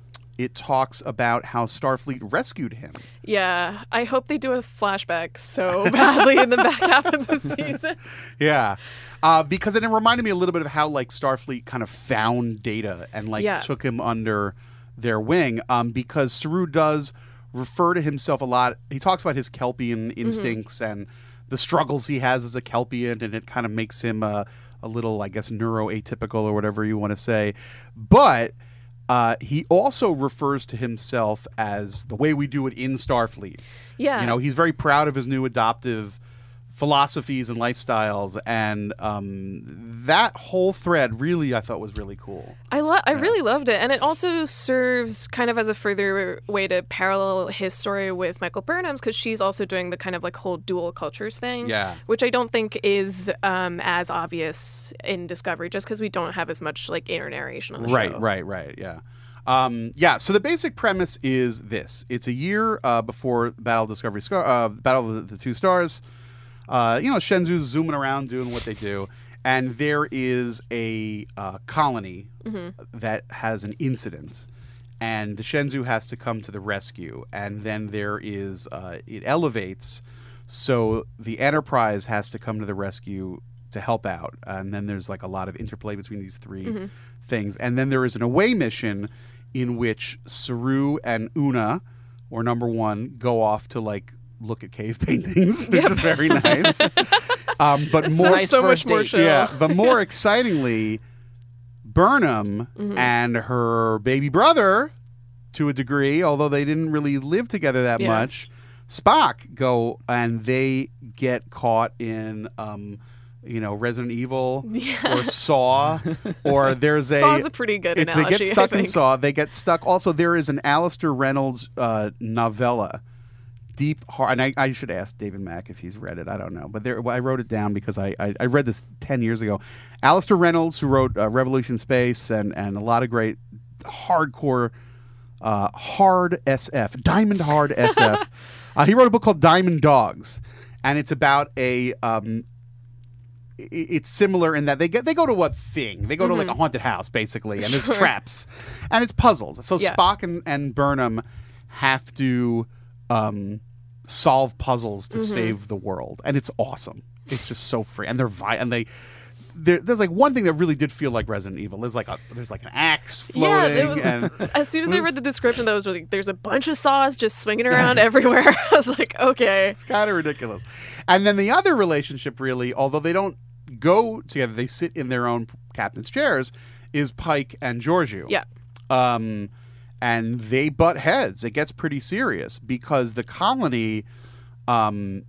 it talks about how Starfleet rescued him. Yeah, I hope they do a flashback so badly in the back half of the season. Yeah, uh, because it reminded me a little bit of how like Starfleet kind of found Data and like Yeah. took him under their wing. Um, because Saru does refer to himself a lot. He talks about his Kelpian instincts mm-hmm. and the struggles he has as a Kelpian, and it kind of makes him a, a little, I guess, neuroatypical or whatever you want to say. But uh, he also refers to himself as the way we do it in Starfleet. Yeah. You know, he's very proud of his new adoptive philosophies and lifestyles, and um, that whole thread really, I thought, was really cool. I lo- I yeah. really loved it, and it also serves kind of as a further way to parallel his story with Michael Burnham's, because she's also doing the kind of like whole dual cultures thing, yeah. which I don't think is um, as obvious in Discovery, just because we don't have as much like inner narration on the right, show. Right, right, right, yeah. Um, yeah, so the basic premise is this. It's a year uh, before Battle of Discovery, Scar- uh, Battle of the, the Two Stars. Uh, you know, Shenzhou's zooming around doing what they do, and there is a uh, colony mm-hmm. that has an incident, and the Shenzhou has to come to the rescue, and then there is, uh, it elevates, so the Enterprise has to come to the rescue to help out, and then there's like a lot of interplay between these three mm-hmm. things, and then there is an away mission in which Saru and Una, or number one, go off to like look at cave paintings, which yep. is very nice. um, but it more, sounds so much more chill. Yeah, but more excitingly, Burnham mm-hmm. and her baby brother, to a degree, although they didn't really live together that yeah. much, Spock go and they get caught in, um, you know, Resident Evil yeah. or Saw, or there's a Saw's a pretty good it's, analogy. They get stuck I think. in Saw. They get stuck. Also, there is an Alistair Reynolds uh, novella. Deep Heart, and I, I should ask David Mack if he's read it. I don't know, but there, well, I wrote it down because I, I, I read this ten years ago. Alistair Reynolds, who wrote uh, Revolution Space and, and a lot of great hardcore, uh, hard S F, diamond hard S F. uh, he wrote a book called Diamond Dogs, and it's about a. Um, it, it's similar in that they get they go to a thing. They go mm-hmm. to like a haunted house basically, and there's sure. traps, and it's puzzles. So yeah. Spock and, and Burnham have to. Um, solve puzzles to mm-hmm. save the world, and it's awesome. It's just so free, and they're vi- and they there's like one thing that really did feel like Resident Evil. There's like a there's like an axe floating. Yeah, was, and as soon as I read the description, that was like there's a bunch of saws just swinging around everywhere. I was like, okay, it's kind of ridiculous. And then the other relationship, really, although they don't go together, they sit in their own captain's chairs, is Pike and Georgiou. Yeah. Um. And they butt heads. It gets pretty serious because the colony um,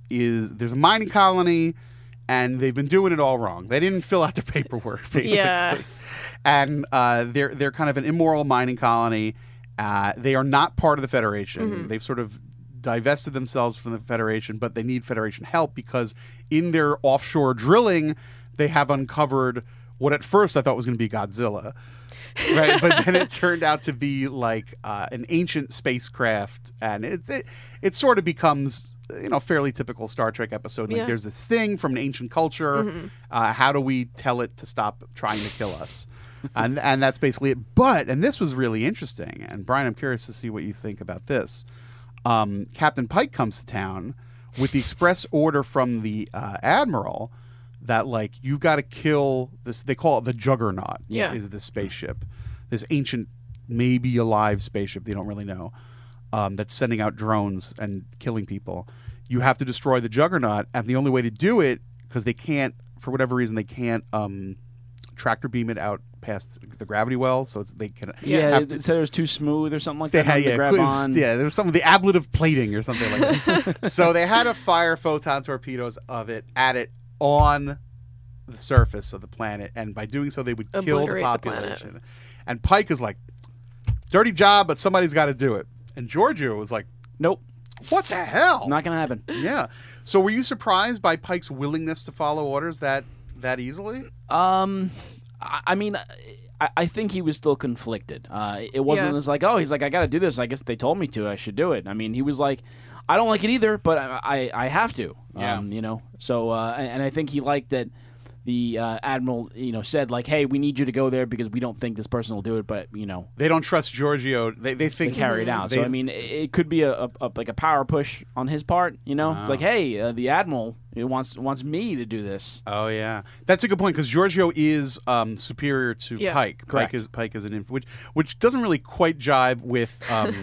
is there's a mining colony, and they've been doing it all wrong. They didn't fill out their paperwork, basically. Yeah. And uh, they're they're kind of an immoral mining colony. Uh, they are not part of the Federation. Mm-hmm. They've sort of divested themselves from the Federation, but they need Federation help because in their offshore drilling, they have uncovered what at first I thought was going to be Godzilla. Right, but then it turned out to be like uh, an ancient spacecraft, and it, it it sort of becomes, you know, fairly typical Star Trek episode. Like, yeah. there's this thing from an ancient culture. Mm-hmm. Uh, how do we tell it to stop trying to kill us? and and that's basically it. But and this was really interesting. And Brian, I'm curious to see what you think about this. Um, Captain Pike comes to town with the express order from the uh, Admiral. That like you've got to kill this. They call it the Juggernaut. Yeah, is the spaceship, this ancient, maybe alive spaceship. They don't really know. Um, that's sending out drones and killing people. You have to destroy the Juggernaut, and the only way to do it, because they can't, for whatever reason, they can't um, tractor beam it out past the gravity well. So it's, they can. Yeah, have they to, said it was too smooth or something like they that. had, yeah, grab was, on. yeah, there was some of the ablative plating or something like that. So they had to fire photon torpedoes of it at it. On the surface of the planet, and by doing so, they would kill the population. The and Pike is like, "Dirty job, but somebody's got to do it." And Georgiou was like, "Nope, what the hell? Not gonna happen." Yeah. So, were you surprised by Pike's willingness to follow orders that that easily? Um, I, I mean. I, I think he was still conflicted. Uh, it wasn't yeah. as like, oh, he's like, I got to do this. I guess they told me to. I should do it. I mean, he was like, I don't like it either, but I I, I have to. Yeah. Um, you know. So uh, and, and I think he liked that the uh, Admiral, you know, said like, hey, we need you to go there because we don't think this person will do it, but you know, they don't trust Georgiou. They they think they carry it out. So I mean, it, it could be a, a, a like a power push on his part. You know, wow. It's like, hey, uh, the Admiral it wants wants me to do this. Oh yeah, that's a good point because Georgiou is um, superior to yeah, Pike. Correct. Pike is Pike is an inf- which which doesn't really quite jibe with. Um,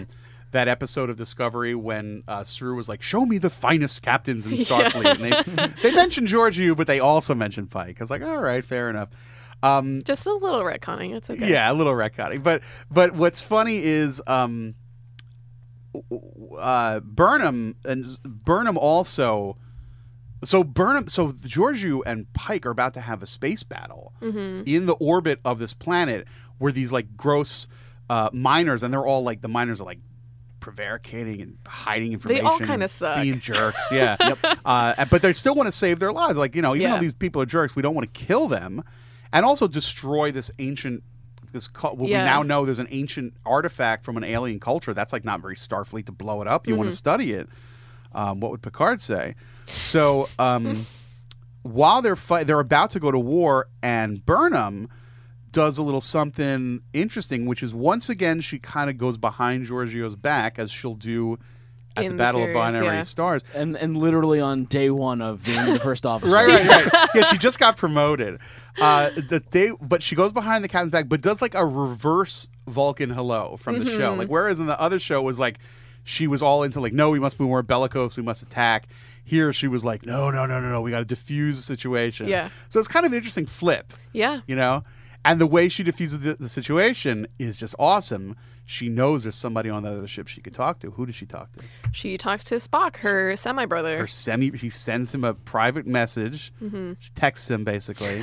that episode of Discovery when uh, Saru was like, "Show me the finest captains in Starfleet," and they they mentioned Georgiou, but they also mentioned Pike. I was like, "All right, fair enough." Um, Just a little retconning. It's okay. Yeah, a little retconning. But but what's funny is um, uh, Burnham and Burnham also. So Burnham, so Georgiou and Pike are about to have a space battle mm-hmm. in the orbit of this planet, where these like gross uh, miners, and they're all like the miners are like prevaricating and hiding information. They all kind of suck, being jerks. Yeah, yep. Uh, but they still want to save their lives. Like you know, even yeah. though these people are jerks, we don't want to kill them, and also destroy this ancient. This what yeah. we now know there's an ancient artifact from an alien culture. That's like not very Starfleet to blow it up. You mm-hmm. want to study it. Um, what would Picard say? So um, while they're fight, they're about to go to war, and Burnham does a little something interesting, which is once again she kind of goes behind Georgiou's back, as she'll do at In the the Battle series, of Binary yeah. Stars, and and literally on day one of being the first officer. right, right, right. Yeah, she just got promoted. Uh, the day, but she goes behind the captain's back, but does like a reverse Vulcan hello from the mm-hmm. show. Like whereas in the other show it was like she was all into like, no, we must be more bellicose, we must attack. Here she was like, no, no, no, no, no, we got to diffuse the situation. Yeah. So it's kind of an interesting flip. Yeah. You know, and the way she diffuses the, the situation is just awesome. She knows there's somebody on the other ship she could talk to. Who does she talk to? She talks to Spock, her semi brother. Her semi. He sends him a private message. Mm-hmm. She texts him basically,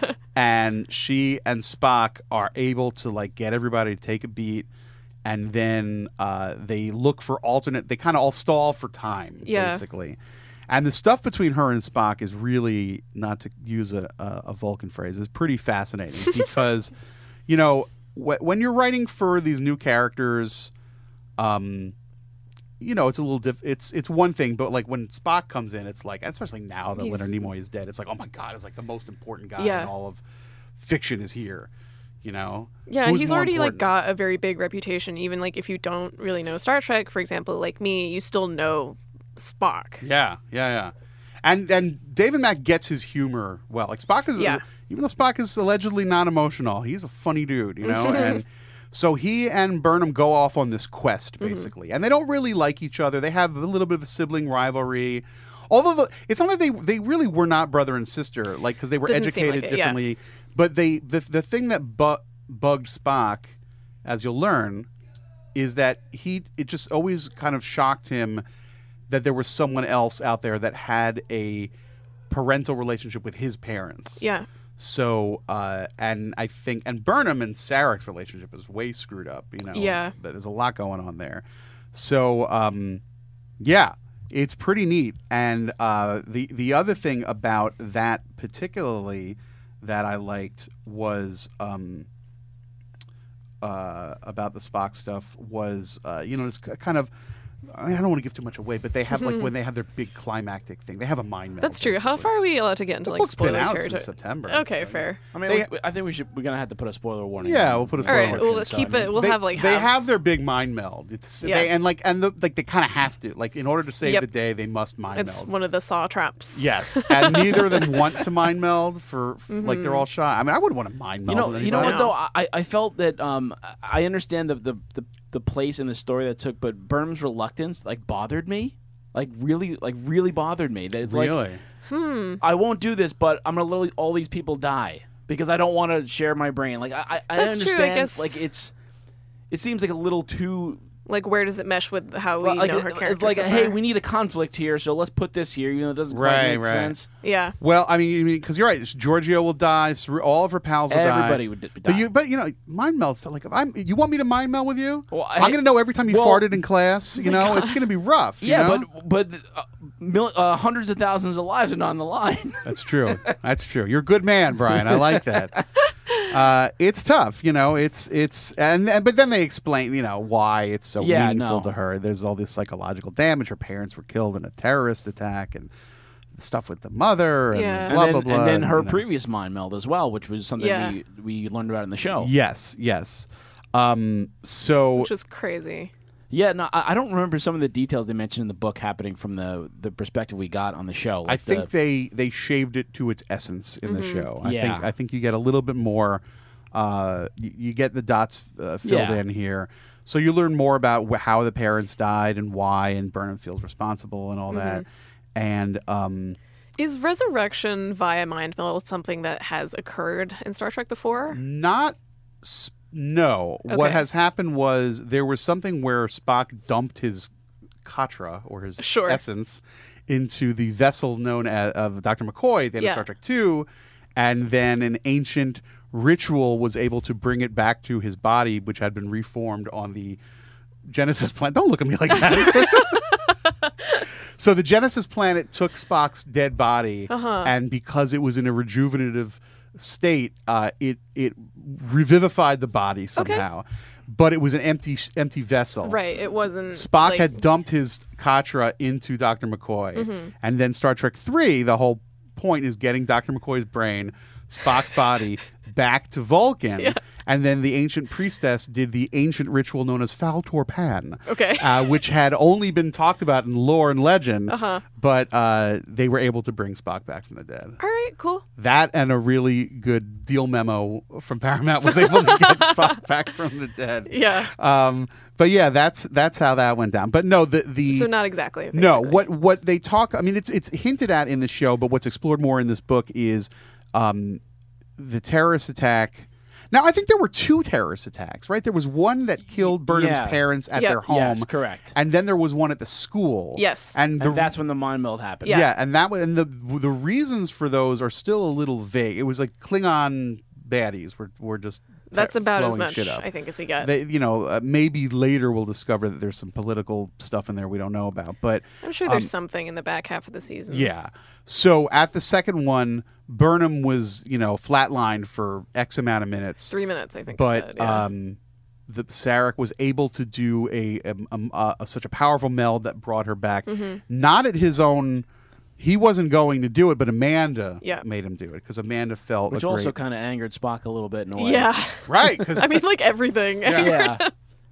and she and Spock are able to like get everybody to take a beat. And then uh, they look for alternate. They kind of all stall for time, yeah. basically. And the stuff between her and Spock is really, not to use a, a, a Vulcan phrase, is pretty fascinating because, you know, wh- when you're writing for these new characters, um, you know, it's a little diff. It's it's one thing, but like when Spock comes in, it's like, especially now that He's... Leonard Nimoy is dead, it's like, oh my god, it's like the most important guy yeah. in all of fiction is here. You know, yeah, Who's he's more already important? like got a very big reputation. Even like if you don't really know Star Trek, for example, like me, you still know Spock. Yeah, yeah, yeah. And and David Mack gets his humor well. Like Spock is, yeah. even though Spock is allegedly not emotional, he's a funny dude, you know. And so he and Burnham go off on this quest basically, mm-hmm. and they don't really like each other. They have a little bit of a sibling rivalry. Although the, it's not like they they really were not brother and sister, like because they were Didn't seem educated like it, differently. yeah. But they the the thing that bu- bugged Spock, as you'll learn, is that he it just always kind of shocked him that there was someone else out there that had a parental relationship with his parents. Yeah. So, uh, and I think, and Burnham and Sarek's relationship is way screwed up, you know. Yeah. There's a lot going on there. So, um, yeah, it's pretty neat. And uh, the, the other thing about that particularly that I liked was um, uh, about the Spock stuff was, uh, you know, it's kind of, I mean, I don't want to give too much away, but they have like when they have their big climactic thing, they have a mind meld. That's true. basically. How far are we allowed to get into The like book's been spoiler out territory? since September. Okay, so, fair. I mean, They- we, I think we should. We're gonna have to put a spoiler warning. Yeah, in. we'll put a All spoiler right, warning we'll inside. keep it. We'll they, have like they halves. have their big mind meld. It's, Yeah. they, and like and the, like they kind of have to like in order to save Yep. the day they must mind It's meld. one of the saw traps. Yes, and neither of them want to mind meld for f like they're all shy. I mean, I wouldn't want to mind meld. You know, with you know anybody. what though? I, I felt that um, I understand the, the the the place in the story that took, but Burnham's reluctance like bothered me, like really, like really bothered me. That it's Really? like, Hmm. I won't do this, but I'm gonna let all these people die because I don't want to share my brain. Like I, I, I That's true, I understand. guess. Like it's, it seems like a little too. Like, where does it mesh with how we like, know her it- character? like so hey, far? we need a conflict here, so let's put this here, even though it doesn't quite Right, make right. sense. Yeah. Well, I mean, because you're right. Giorgio will die. Saru- All of her pals will die. Everybody would d- But die. you, but you know, mind meld. So like, if I'm, you want me to mind meld with you? Well, I- I'm gonna know every time you well- farted in class. You know, it's gonna be rough. you Yeah, know? but but uh, mil- uh, hundreds of thousands of lives are on the line. That's true. That's true. You're a good man, Brian. I like that. Uh, it's tough, you know. It's it's and, and but then they explain, you know, why it's so Yeah, meaningful no. to her. There's all this psychological damage. Her parents were killed in a terrorist attack, and stuff with the mother, and Yeah. blah and then, blah blah. and then her you know. previous mind meld as well, which was something Yeah. we we learned about in the show. Yes, yes. Um, so Which was crazy. Yeah, no, I, I don't remember some of the details they mentioned in the book happening from the the perspective we got on the show. I Like think the, they they shaved it to its essence in the show. I Yeah. think I think you get a little bit more uh, you, you get the dots uh, filled Yeah. in here. So you learn more about wh- how the parents died and why, and Burnham feels responsible and all that. And um, Is resurrection via mind meld something that has occurred in Star Trek before? not s- no. What Okay. has happened was there was something where Spock dumped his katra or his Sure. essence into the vessel known as of Doctor McCoy at the end Yeah. of Star Trek two, and then an ancient ritual was able to bring it back to his body, which had been reformed on the Genesis planet. Don't look at me like that. So the Genesis planet took Spock's dead body, Uh-huh. and because it was in a rejuvenative state, uh, it it revivified the body somehow. But it was an empty empty vessel. Right. It wasn't. Spock like, had dumped his katra into Doctor McCoy, Mm-hmm. and then Star Trek three. The whole point is getting Doctor McCoy's brain, Spock's body, back to Vulcan, and then the ancient priestess did the ancient ritual known as Faltor Pan, Okay. uh, which had only been talked about in lore and legend, Uh-huh. but uh, they were able to bring Spock back from the dead. All right. Cool. That and a really good deal memo from Paramount was able to get Spock back from the dead. Yeah. Um, but yeah, that's that's how that went down. But no, the the So not exactly. no, basically. what what they talk. I mean, it's it's hinted at in the show, but what's explored more in this book is um, the terrorist attack. Now, I think there were two terrorist attacks, right? There was one that killed Burnham's Yeah. parents at Yep. their home, Yes, correct. and then there was one at the school. Yes. and, the, And that's when the mind meld happened. Yeah. yeah, and that was, and the the reasons for those are still a little vague. It was like Klingon baddies were were just That's te- about as blowing much, shit up. I think, as we got. They, you know, uh, maybe later we'll discover that there's some political stuff in there we don't know about, but I'm sure there's something in the back half of the season. yeah. So at the second one, Burnham was, you know, flatlined for X amount of minutes. Three minutes, I think. it But said, yeah. um, the Sarek was able to do a, a, a, a such a powerful meld that brought her back. Mm-hmm. Not at his own. He wasn't going to do it, but Amanda Yeah. made him do it because Amanda felt Which a also great, kind of angered Spock a little bit in a way. yeah. right because I mean, like everything. Yeah.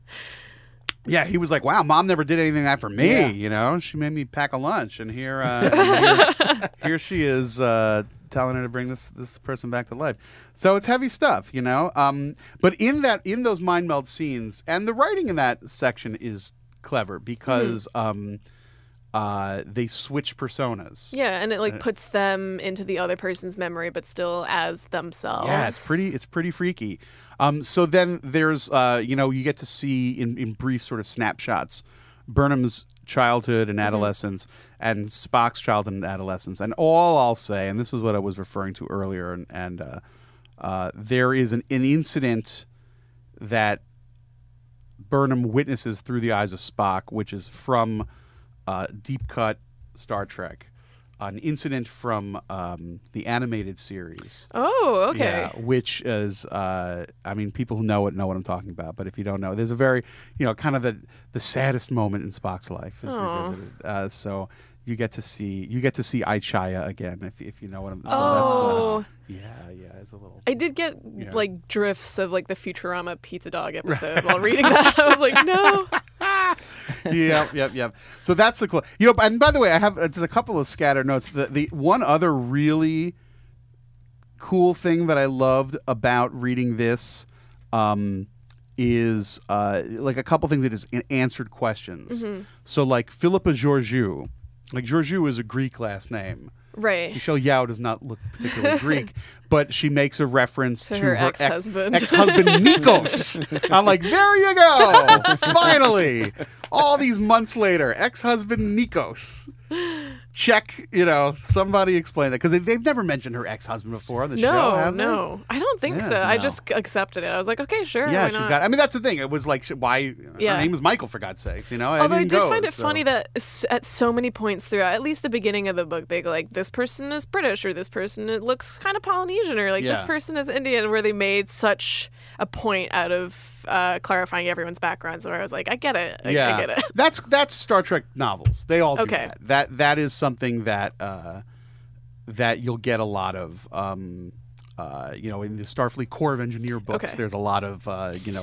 yeah, he was like, "Wow, Mom never did anything like that for me." Yeah. You know, she made me pack a lunch, and here, uh, and here, here she is uh, telling her to bring this this person back to life. So it's heavy stuff, you know. Um, but in that, in those mind meld scenes, and the writing in that section is clever because Mm-hmm. um, uh, they switch personas. Yeah, and it like puts them into the other person's memory, but still as themselves. Yeah, it's pretty. It's pretty freaky. Um, so then there's, uh, you know, you get to see in, in brief sort of snapshots, Burnham's childhood and adolescence, and Spock's childhood and adolescence. And all I'll say, and this is what I was referring to earlier, and, and uh, uh, there is an, an incident that Burnham witnesses through the eyes of Spock, which is from uh, Deep Cut Star Trek. An incident from um, the animated series. Oh, okay. Yeah, which is, uh, I mean, people who know it know what I'm talking about. But if you don't know, there's a very, you know, kind of the the saddest moment in Spock's life is Aw. revisited. Uh, so you get to see you get to see Aichaya again, if if you know what I'm. So Oh. that's, uh, yeah, yeah, it's a little. I did get Yeah. like drifts of like the Futurama Pizza Dog episode while reading that. I was like, no. yep, yep, yep. So that's the cool. You know, and by the way, I have uh, just a couple of scattered notes. The the one other really cool thing that I loved about reading this um, is uh, like a couple things that is in answered questions. Mm-hmm. So like Philippa Georgiou, like Georgiou is a Greek last name. Right. Michelle Yeoh does not look particularly Greek, but she makes a reference To to, her ex- ex-husband. ex-husband Nikos. I'm like, there you go. Finally. All these months later, ex-husband Nikos. Check, you know, somebody explain that. Because they, they've never mentioned her ex-husband before on the show, No, have they? no. I don't think Yeah, so. I no. just accepted it. I was like, okay, sure. Yeah, why she's not? got. I mean, that's the thing. It was like, sh- why? Yeah. Her name is Michael, for God's sakes. You know. Although I Anything did goes, find it so. funny that s- at so many points throughout, at least the beginning of the book, they go like, this person is British, or this person it looks kind of Polynesian, or like this Yeah. person is Indian, where they made such a point out of uh, clarifying everyone's backgrounds. Where I was like, I get it. I, yeah, I get it. that's that's Star Trek novels. They all do Okay. that. That that is something that uh, that you'll get a lot of. Um, uh, you know, in the Starfleet Corps of Engineer books, Okay. there's a lot of uh, you know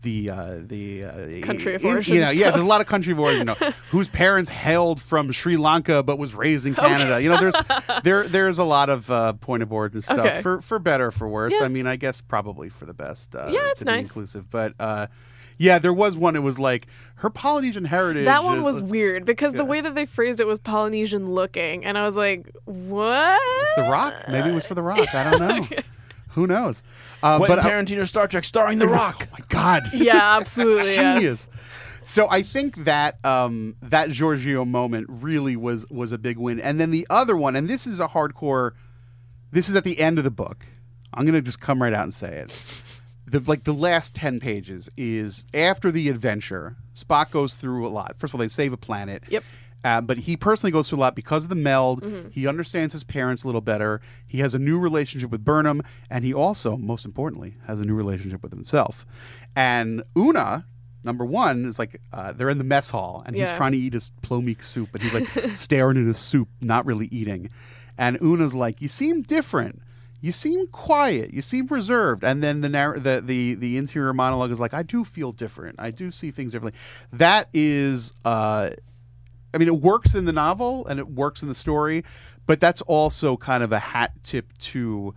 the uh, the uh, Country of in- origin You know, yeah, stuff. there's a lot of country of origin. You know, whose parents hailed from Sri Lanka but was raised in Canada. You know, there's there there's a lot of uh, point of origin stuff Okay. for for better or for worse. Yeah. I mean, I guess probably for the best. Uh, Yeah, it's to be nice. inclusive, but. Uh, Yeah, there was one. It was like her Polynesian heritage. That one is- was weird because the yeah. way that they phrased it was Polynesian looking, and I was like, "What?" It's The Rock. Maybe it was for The Rock. I don't know. Who knows? Uh, Quentin but I- Tarantino Star Trek starring The Rock. Oh my God. Yeah, absolutely. yes. Genius. So I think that um, that Giorgio moment really was was a big win. And then the other one, and this is a hardcore. This is at the end of the book. I'm gonna just come right out and say it. The like the last ten pages is after the adventure. Spock goes through a lot. First of all, they save a planet. Yep. Uh, but he personally goes through a lot because of the meld. Mm-hmm. He understands his parents a little better. He has a new relationship with Burnham, and he also, most importantly, has a new relationship with himself. And Una, number one, is like uh, they're in the mess hall, and he's Yeah. trying to eat his plomeek soup, and he's like staring at his soup, not really eating. And Una's like, "You seem different. You seem quiet. You seem reserved." And then the narr- the the the interior monologue is like, "I do feel different. I do see things differently." That is. Uh, I mean, it works in the novel and it works in the story, but that's also kind of a hat tip to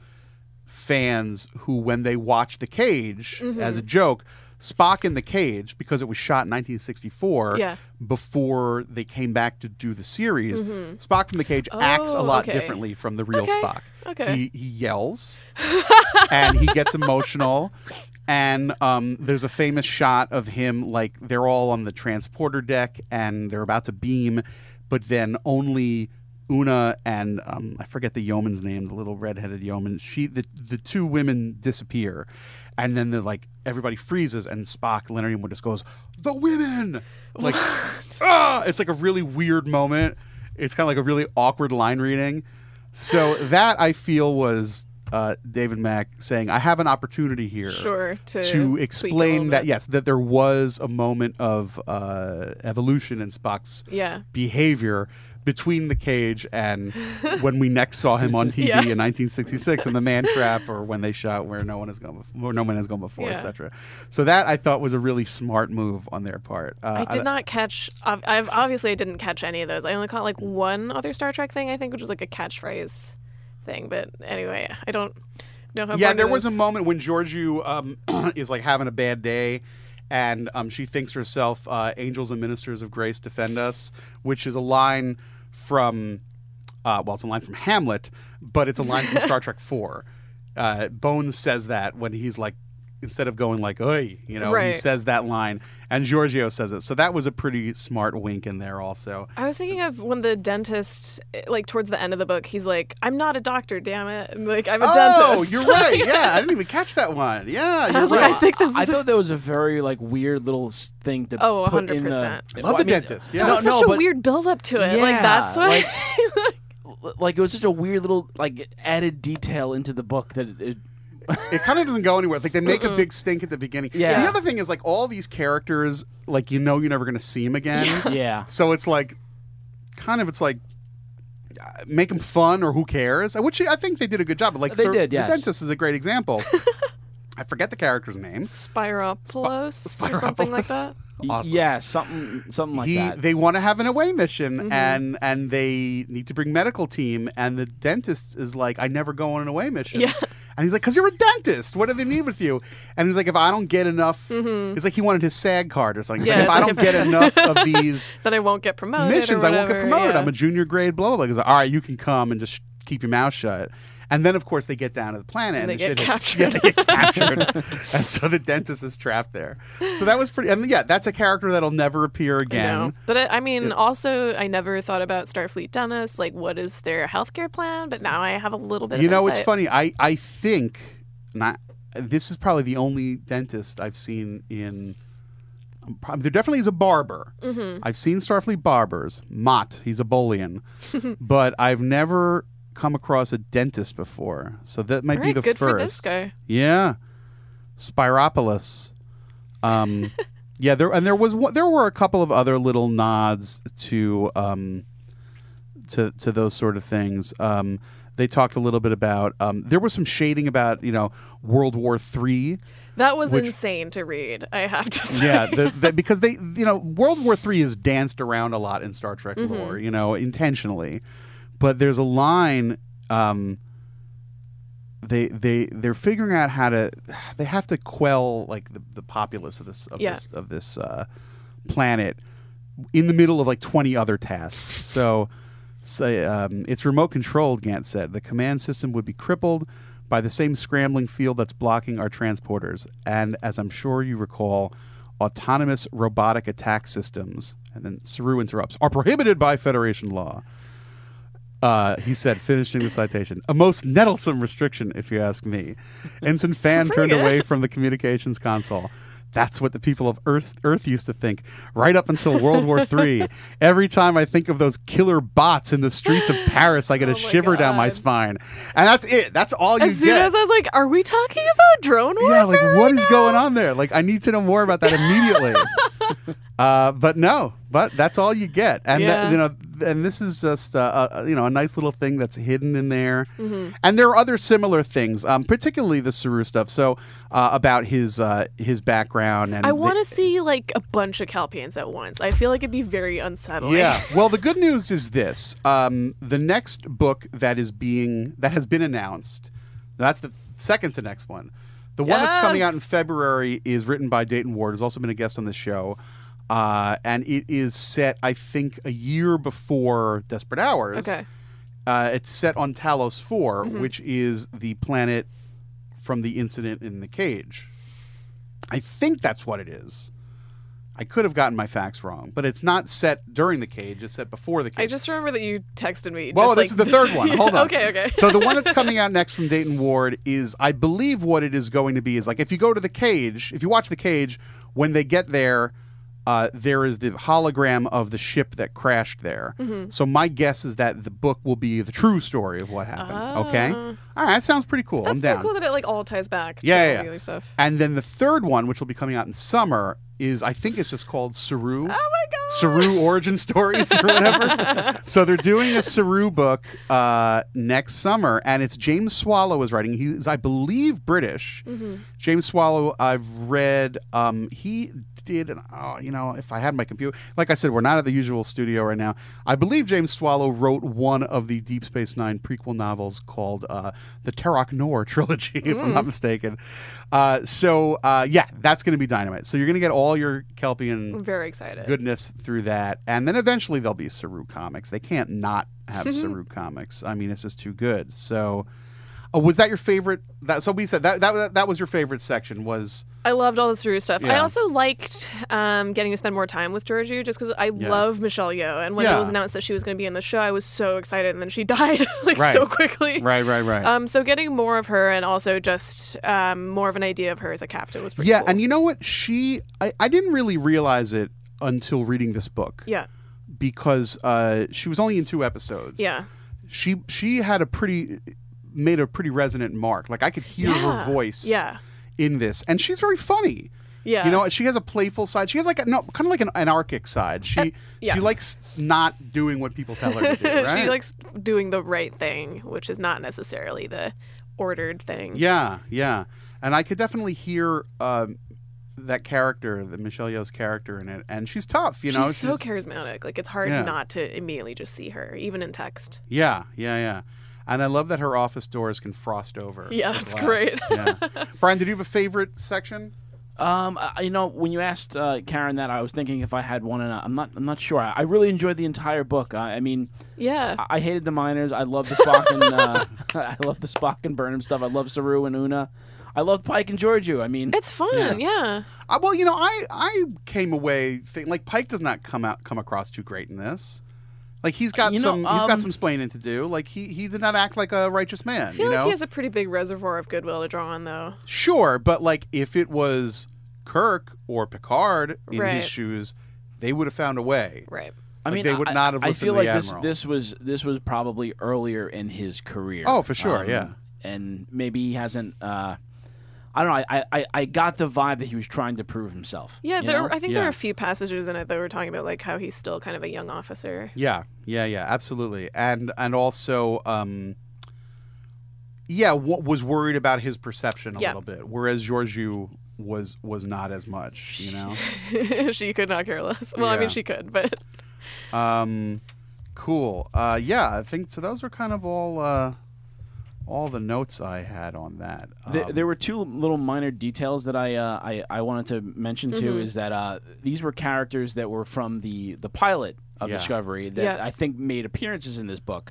fans who, when they watch The Cage Mm-hmm. as a joke, Spock in The Cage, because it was shot in nineteen sixty-four, Yeah. before they came back to do the series, Spock from The Cage acts a Oh, lot okay. differently from the real Okay, Spock. okay. He, he yells and he gets emotional. And um, there's a famous shot of him, like they're all on the transporter deck and they're about to beam, but then only Una and um, I forget the yeoman's name, the little redheaded yeoman. She, the the two women disappear, and then they're like everybody freezes, and Spock, Leonard Nimoy, just goes, "The women!" Like, ah! It's like a really weird moment. It's kind of like a really awkward line reading. So that I feel was. Uh, David Mack saying, "I have an opportunity here Sure, to tweak a to little explain that bit. yes, that there was a moment of uh, evolution in Spock's Yeah. behavior between The Cage and when we next saw him on T V Yeah. in nineteen sixty-six in The Man Trap, or when they shot Where No One Has Gone, Before, Where No Man Has Gone Before, Yeah. et cetera" So that I thought was a really smart move on their part. Uh, I did not catch. ob- I've obviously I didn't catch any of those. I only caught like one other Star Trek thing, I think, which was like a catchphrase thing. But anyway, I don't know how. Yeah, important there it was a is. moment when Georgiou um, is like having a bad day, and um, she thinks to herself, uh, "Angels and ministers of grace defend us," which is a line from, uh, well, it's a line from Hamlet, but it's a line from Star Trek Four. Uh, Bones says that when he's like, instead of going like, "Oi," you know, he Right. says that line, and Giorgio says it. So that was a pretty smart wink in there, also. I was thinking of when the dentist, like towards the end of the book, he's like, "I'm not a doctor, damn it! Like I'm a Oh, dentist." you're right. Yeah, I didn't even catch that one. Yeah, And you're I was like, right. I think this is. I thought that was a very like weird little s- thing to Oh, put in the. one hundred percent. Love Well, the I mean, dentist. Yeah. It No, was no, such a but- weird build up to it. like Yeah, that's why. like- Like it was such a weird little like added detail into the book that it, it It kind of doesn't go anywhere. Like they make a big stink at the beginning. Yeah. The other thing is like all these characters, like you know, you're never going to see them again. yeah. So it's like, kind of, it's like, uh, make them fun or who cares? Which I think they did a good job. But like, They did, the yes. dentist is a great example. I forget the character's name. Spiropoulos or something like Spiropoulos. that. Awesome. Yeah, something something like he, that. They want to have an away mission, Mm-hmm. and and they need to bring medical team, and the dentist is like, "I never go on an away mission." Yeah. And he's like, "Because you're a dentist. What do they need with you?" And he's like, "If I don't get enough," it's like he wanted his SAG card or something. He's Mm-hmm. Yeah, like, "If I it's don't like get enough of these Then I won't get promoted. or missions, I won't get whatever, promoted. yeah. I'm a junior grade, blah blah blah." He's like, "All right, you can come and just keep your mouth shut." And then, of course, they get down to the planet And and, they the get shit captured. Yeah, they get captured. And so the dentist is trapped there. So that was pretty. And yeah, that's a character that'll never appear I again. know. But I, I mean, It- also, I never thought about Starfleet dentists. Like, what is their healthcare plan? But now I have a little bit. You of know, it's insight. funny. I I think not. This is probably the only dentist I've seen in. um, prob- There definitely is a barber. Mm-hmm. I've seen Starfleet barbers. Mott, he's a Bolian, but I've never come across a dentist before. So that might All be right, the good first. for this guy. Yeah, Spiropoulos. Um, yeah, there and there was one, there were a couple of other little nods to um, to to those sort of things. Um, they talked a little bit about um, there was some shading about you know World War Three. That was Which- insane to read, I have to say. Yeah, the, the, because they, you know, World War Three is danced around a lot in Star Trek Mm-hmm. lore, you know, intentionally. But there's a line. Um, they they they're figuring out how to. They have to quell like the, the populace of this of Yeah. this of this uh, planet in the middle of like twenty other tasks. So, say um, it's remote controlled. Gant said the command system would be crippled by the same scrambling field that's blocking our transporters. And as I'm sure you recall, autonomous robotic attack systems, and then Saru interrupts, are prohibited by Federation law. Uh, he said, finishing the citation. A most nettlesome restriction, if you ask me. Ensign Fan Pretty turned good. away from the communications console. That's what the people of Earth, Earth used to think, right up until World War Three. Every time I think of those killer bots in the streets of Paris, I get Oh a my shiver down my God. spine. And that's it. That's all you As soon get. as I was like, are we talking about drone warfare? Yeah, like what right is now? going on there? Like I need to know more about that immediately. uh, but no, but that's all you get, and that, Yeah. you know, and this is just uh, uh, you know a nice little thing that's hidden in there. Mm-hmm. And there are other similar things, um, particularly the Saru stuff. So uh, about his uh, his background, and I the- want to see like a bunch of Kelpians at once. I feel like it'd be very unsettling. Yeah. Well, the good news is this: um, the next book that is being that has been announced. That's the second to next one. The one that's coming out in Yes! February is written by Dayton Ward, who's also been a guest on the show, uh, and it is set, I think, a year before Desperate Hours. Okay. Uh, it's set on Talos four, Mm-hmm. which is the planet from the incident in the cage. I think that's what it is. I could have gotten my facts wrong, but it's not set during the cage. It's set before the cage. I just remember that you texted me. Well, just, this like, is the third one. Hold on. Okay, okay. So the one that's coming out next from Dayton Ward is, I believe, what it is going to be is like if you go to the cage, if you watch the cage, when they get there, uh, there is the hologram of the ship that crashed there. Mm-hmm. So my guess is that the book will be the true story of what happened. Okay. Ah. All right. That sounds pretty cool. That's I'm down. pretty cool that it like all ties back. to Yeah, all yeah, the yeah. other stuff. And then the third one, which will be coming out in summer, is I think it's just called Saru. Oh my god. Saru origin stories or whatever. So they're doing a Saru book uh, next summer, and it's James Swallow is writing. He's, I believe, British. Mm-hmm. James Swallow, I've read. Um, he did, an, oh, you know, if I had my computer, like I said, we're not at the usual studio right now. I believe James Swallow wrote one of the Deep Space Nine prequel novels called uh, the Terok Nor trilogy, if I'm not mistaken. Uh, so uh, yeah, that's going to be dynamite. So you're going to get all your Kelpian I'm very excited. goodness through that, and then eventually there'll be Saru comics. They can't not have Saru comics. I mean, it's just too good. So, oh, was that your favorite? That so we said that that that was your favorite section was. I loved all the Saru stuff. I Yeah. also liked um, getting to spend more time with Georgiou just because I Yeah. love Michelle Yeoh. And when Yeah. it was announced that she was going to be in the show, I was so excited. And then she died like Right. so quickly. Right, right, right. Um, so getting more of her and also just um, more of an idea of her as a captain was pretty yeah, cool. and you know what? She I, I didn't really realize it until reading this book. Yeah. Because uh, she was only in two episodes. Yeah. She she had a pretty made a pretty resonant mark. Like I could hear Yeah. her voice. Yeah. In this, and she's very funny. Yeah. You know, she has a playful side. She has like a no, kind of like an anarchic side. She yeah. she likes not doing what people tell her to do. Right? She likes doing the right thing, which is not necessarily the ordered thing. Yeah, yeah. And I could definitely hear um, that character, the Michelle Yeoh's character in it, and she's tough. You know, she's so charismatic. Like it's hard Yeah. not to immediately just see her, even in text. yeah, yeah, yeah. And I love that her office doors can frost over. Yeah, with that's glass. great. Yeah. Brian, did you have a favorite section? Um, I- you know, when you asked uh, Karen that, I was thinking if I had one, and I'm not. I'm not sure. I, I really enjoyed the entire book. I, I mean, Yeah. I, I hated the miners. I love the Spock and uh, I love the Spock and Burnham stuff. I love Saru and Una. I love Pike and Georgiou. I mean, It's fun, yeah. Uh, well, you know, I I came away thinking like Pike does not come out come across too great in this. Like he's got You know, some he's got um, some splaining to do. Like he he did not act like a righteous man. I feel you like know, he has a pretty big reservoir of goodwill to draw on, though. sure, but like if it was Kirk or Picard in Right. his shoes, they would have found a way. Right. I Like, mean, they would I, not have I listened feel to like the this Admiral. this was this was probably earlier in his career. Oh, for sure, Um, yeah. And maybe he hasn't. Uh, I don't know. I, I I got the vibe that he was trying to prove himself. Yeah, you there. know? I think there Yeah. are a few passages in it that were talking about like how he's still kind of a young officer. Yeah, yeah, yeah, absolutely, and and also, um, yeah, w- was worried about his perception a Yeah. little bit, whereas Georgiou was was not as much, you know. She could not care less. Well, I Yeah. mean, she could, but Um, cool. Uh, yeah, I think so. Those were kind of all uh, all the notes I had on that. There, Um, there were two little minor details that I uh, I, I wanted to mention too. Is that uh, these were characters that were from the the pilot of Yeah. Discovery that Yeah. I think made appearances in this book.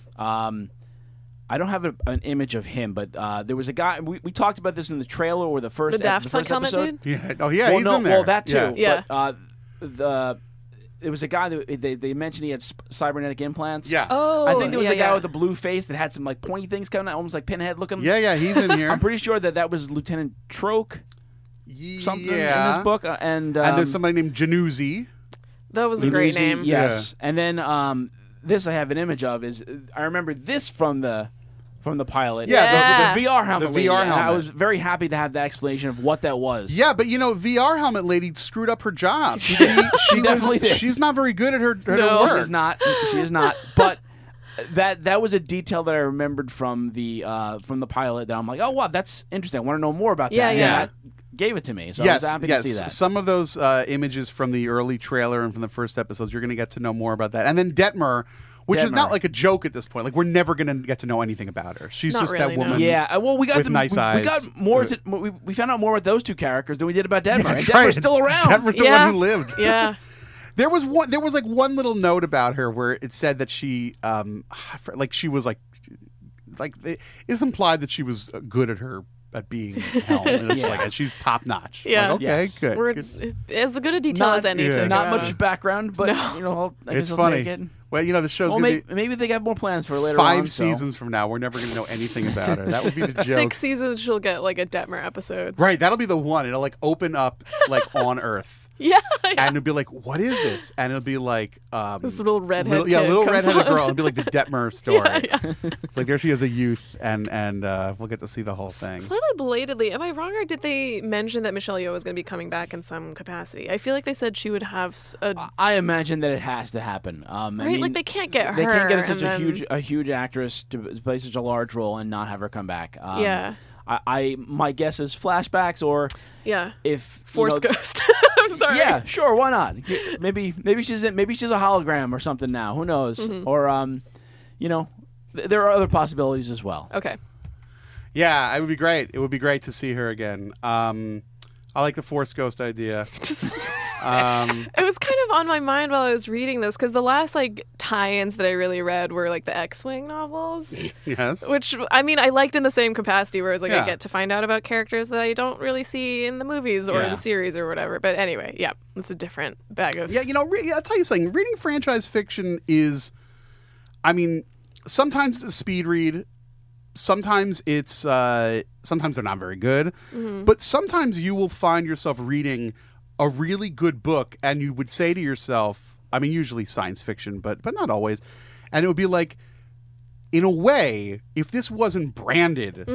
Um, I don't have a, an image of him, but uh, there was a guy. We, we talked about this in the trailer or the first the Daft the Punk first helmet episode. dude. yeah. Oh yeah, well, he's no, in there. well that too. Yeah. Yeah. But uh, the there was a guy that they, they mentioned he had sp- cybernetic implants. Yeah. Oh, I think there was yeah, a guy yeah. with a blue face that had some like pointy things coming out, almost like Pinhead looking. Yeah, yeah, he's in here. I'm pretty sure that that was Lieutenant Troke something yeah. in this book, uh, and um, and there's somebody named Januzzi. That was a great Lucy, name. Yes, and then um, this I have an image of is I remember this from the from the pilot. Yeah, the- Yeah. the V R helmet. The lady, V R and I helmet. was very happy to have that explanation of what that was. Yeah, but you know, V R helmet lady screwed up her job. She, she, she definitely was, did. She's not very good at her, her No. work. She is not. She is not. But that that was a detail that I remembered from the uh, from the pilot that I'm like, oh wow, that's interesting. I want to know more about Yeah, that. And yeah. that gave it to me, so yes, I was happy yes. to see that. Some of those uh, images from the early trailer and from the first episodes, you're going to get to know more about that. And then Detmer, which is not Detmer. like a joke at this point. Like we're never going to get to know anything about her. She's Not just really, that no. woman. Yeah, uh, well, we got with the, nice we, eyes. we got more. To, we, we found out more about those two characters than we did about Detmer. That's and right. Detmer's still around. Detmer's the Yeah. one who lived. Yeah. There was one. There was like one little note about her where it said that she, um, like she was like, like it was implied that she was good at her at being Helm. And it's Yeah. like, and she's top notch. Yeah. Like, okay, Yes. good. We're good. as good a detail Not- as any. yeah. to Not go much on. background, but No. you know, I'll, I It's guess I'll funny. take it. Well, you know, the show's Well, gonna maybe, be maybe they got more plans for later five on. so- seasons from now. We're never going to know anything about her. That would be the joke. Six seasons, she'll get like a Detmer episode. Right, that'll be the one. It'll like open up like on Earth. Yeah. And it'll be like, what is this? And it'll be like, um, This little redhead little, yeah, kid little comes redheaded on. girl. It'll be like the Detmer story. Yeah, yeah. It's like there she is, a youth, and and uh, we'll get to see the whole thing. Slightly belatedly, am I wrong, or did they mention that Michelle Yeoh was going to be coming back in some capacity? I feel like they said she would have s- a I imagine that it has to happen. Um, I right. mean, like they can't get her. They can't get such and a then- huge a huge actress to play such a large role and not have her come back. Um, Yeah. I, I my guess is flashbacks or Yeah. if you Force know- Ghost. I'm sorry. Yeah, sure, why not? Maybe maybe she's in, maybe she's a hologram or something now. Who knows? Mm-hmm. Or um, you know, th- there are other possibilities as well. Okay. Yeah, it would be great. It would be great to see her again. Um, I like the Force Ghost idea. um, It was kind of on my mind while I was reading this because the last like tie-ins that I really read were like the X-Wing novels, yes. which I mean I liked in the same capacity where it was like Yeah. I get to find out about characters that I don't really see in the movies or Yeah. the series or whatever. But anyway, yeah, it's a different bag of Yeah, you know, re- I'll tell you something. Reading franchise fiction is, I mean, sometimes it's a speed read. Sometimes it's, uh, sometimes they're not very good. But sometimes you will find yourself reading a really good book, and you would say to yourself, I mean, usually science fiction, but but not always, and it would be like, in a way, if this wasn't branded.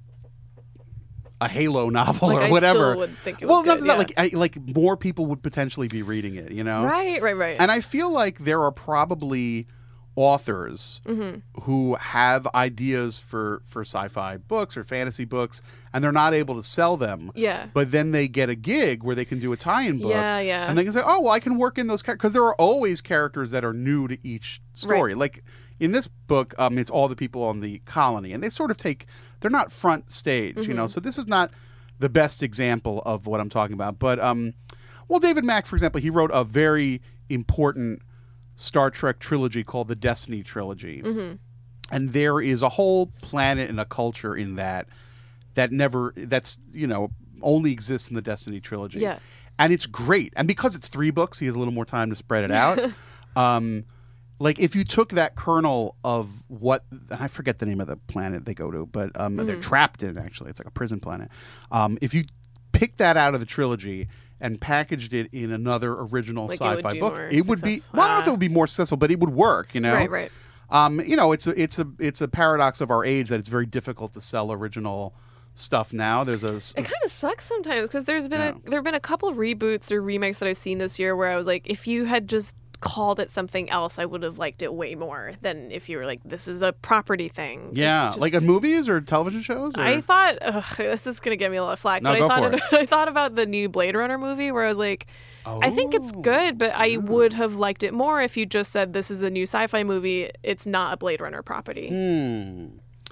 A Halo novel Like, or I whatever. still would think it was well, not good, that, yeah. like I, like more people would potentially be reading it, you know. right, right, right. And I feel like there are probably authors Mm-hmm. who have ideas for, for sci-fi books or fantasy books, and they're not able to sell them. Yeah. But then they get a gig where they can do a tie-in book. Yeah, yeah. And they can say, oh, well, I can work in those characters. Because there are always characters that are new to each story. Right. Like in this book, um, it's all the people on the colony. And they sort of take, they're not front stage, you Mm-hmm. know. So this is not the best example of what I'm talking about. But, um, well, David Mack, for example, he wrote a very important Star Trek trilogy called the Destiny Trilogy. Mm-hmm. And there is a whole planet and a culture in that that never, that's, you know, only exists in the Destiny Trilogy. Yeah. And it's great. And because it's three books, he has a little more time to spread it out. um, like if you took that kernel of what, and I forget the name of the planet they go to, but um, Mm-hmm. they're trapped in, actually. It's like a prison planet. Um, if you pick that out of the trilogy and packaged it in another original Like it would sci-fi do book, more it would be, successful. well, I don't know if it Ah. would be more successful, but it would work, you know? Right, right. Um, you know, it's a, it's a, it's a paradox of our age that it's very difficult to sell original stuff now. There's a, It kind of sucks sometimes because there's been Yeah. a there have been a couple reboots or remakes that I've seen this year where I was like, if you had just called it something else, I would have liked it way more than if you were like, this is a property thing. Yeah, It just- like in movies or television shows? Or? I thought ugh, this is gonna get me a lot of flack, No, but go I thought for it, I thought about the new Blade Runner movie where I was like, I think it's Oh. good, but I would have liked it more if you just said this is a new sci-fi movie. It's not a Blade Runner property. Hmm.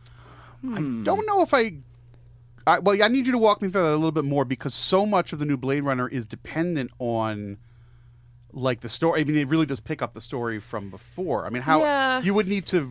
I don't know if I. I. Well, I need you to walk me through that a little bit more because so much of the new Blade Runner is dependent on, like, the story. I mean, it really does pick up the story from before. I mean, how Yeah. you would need to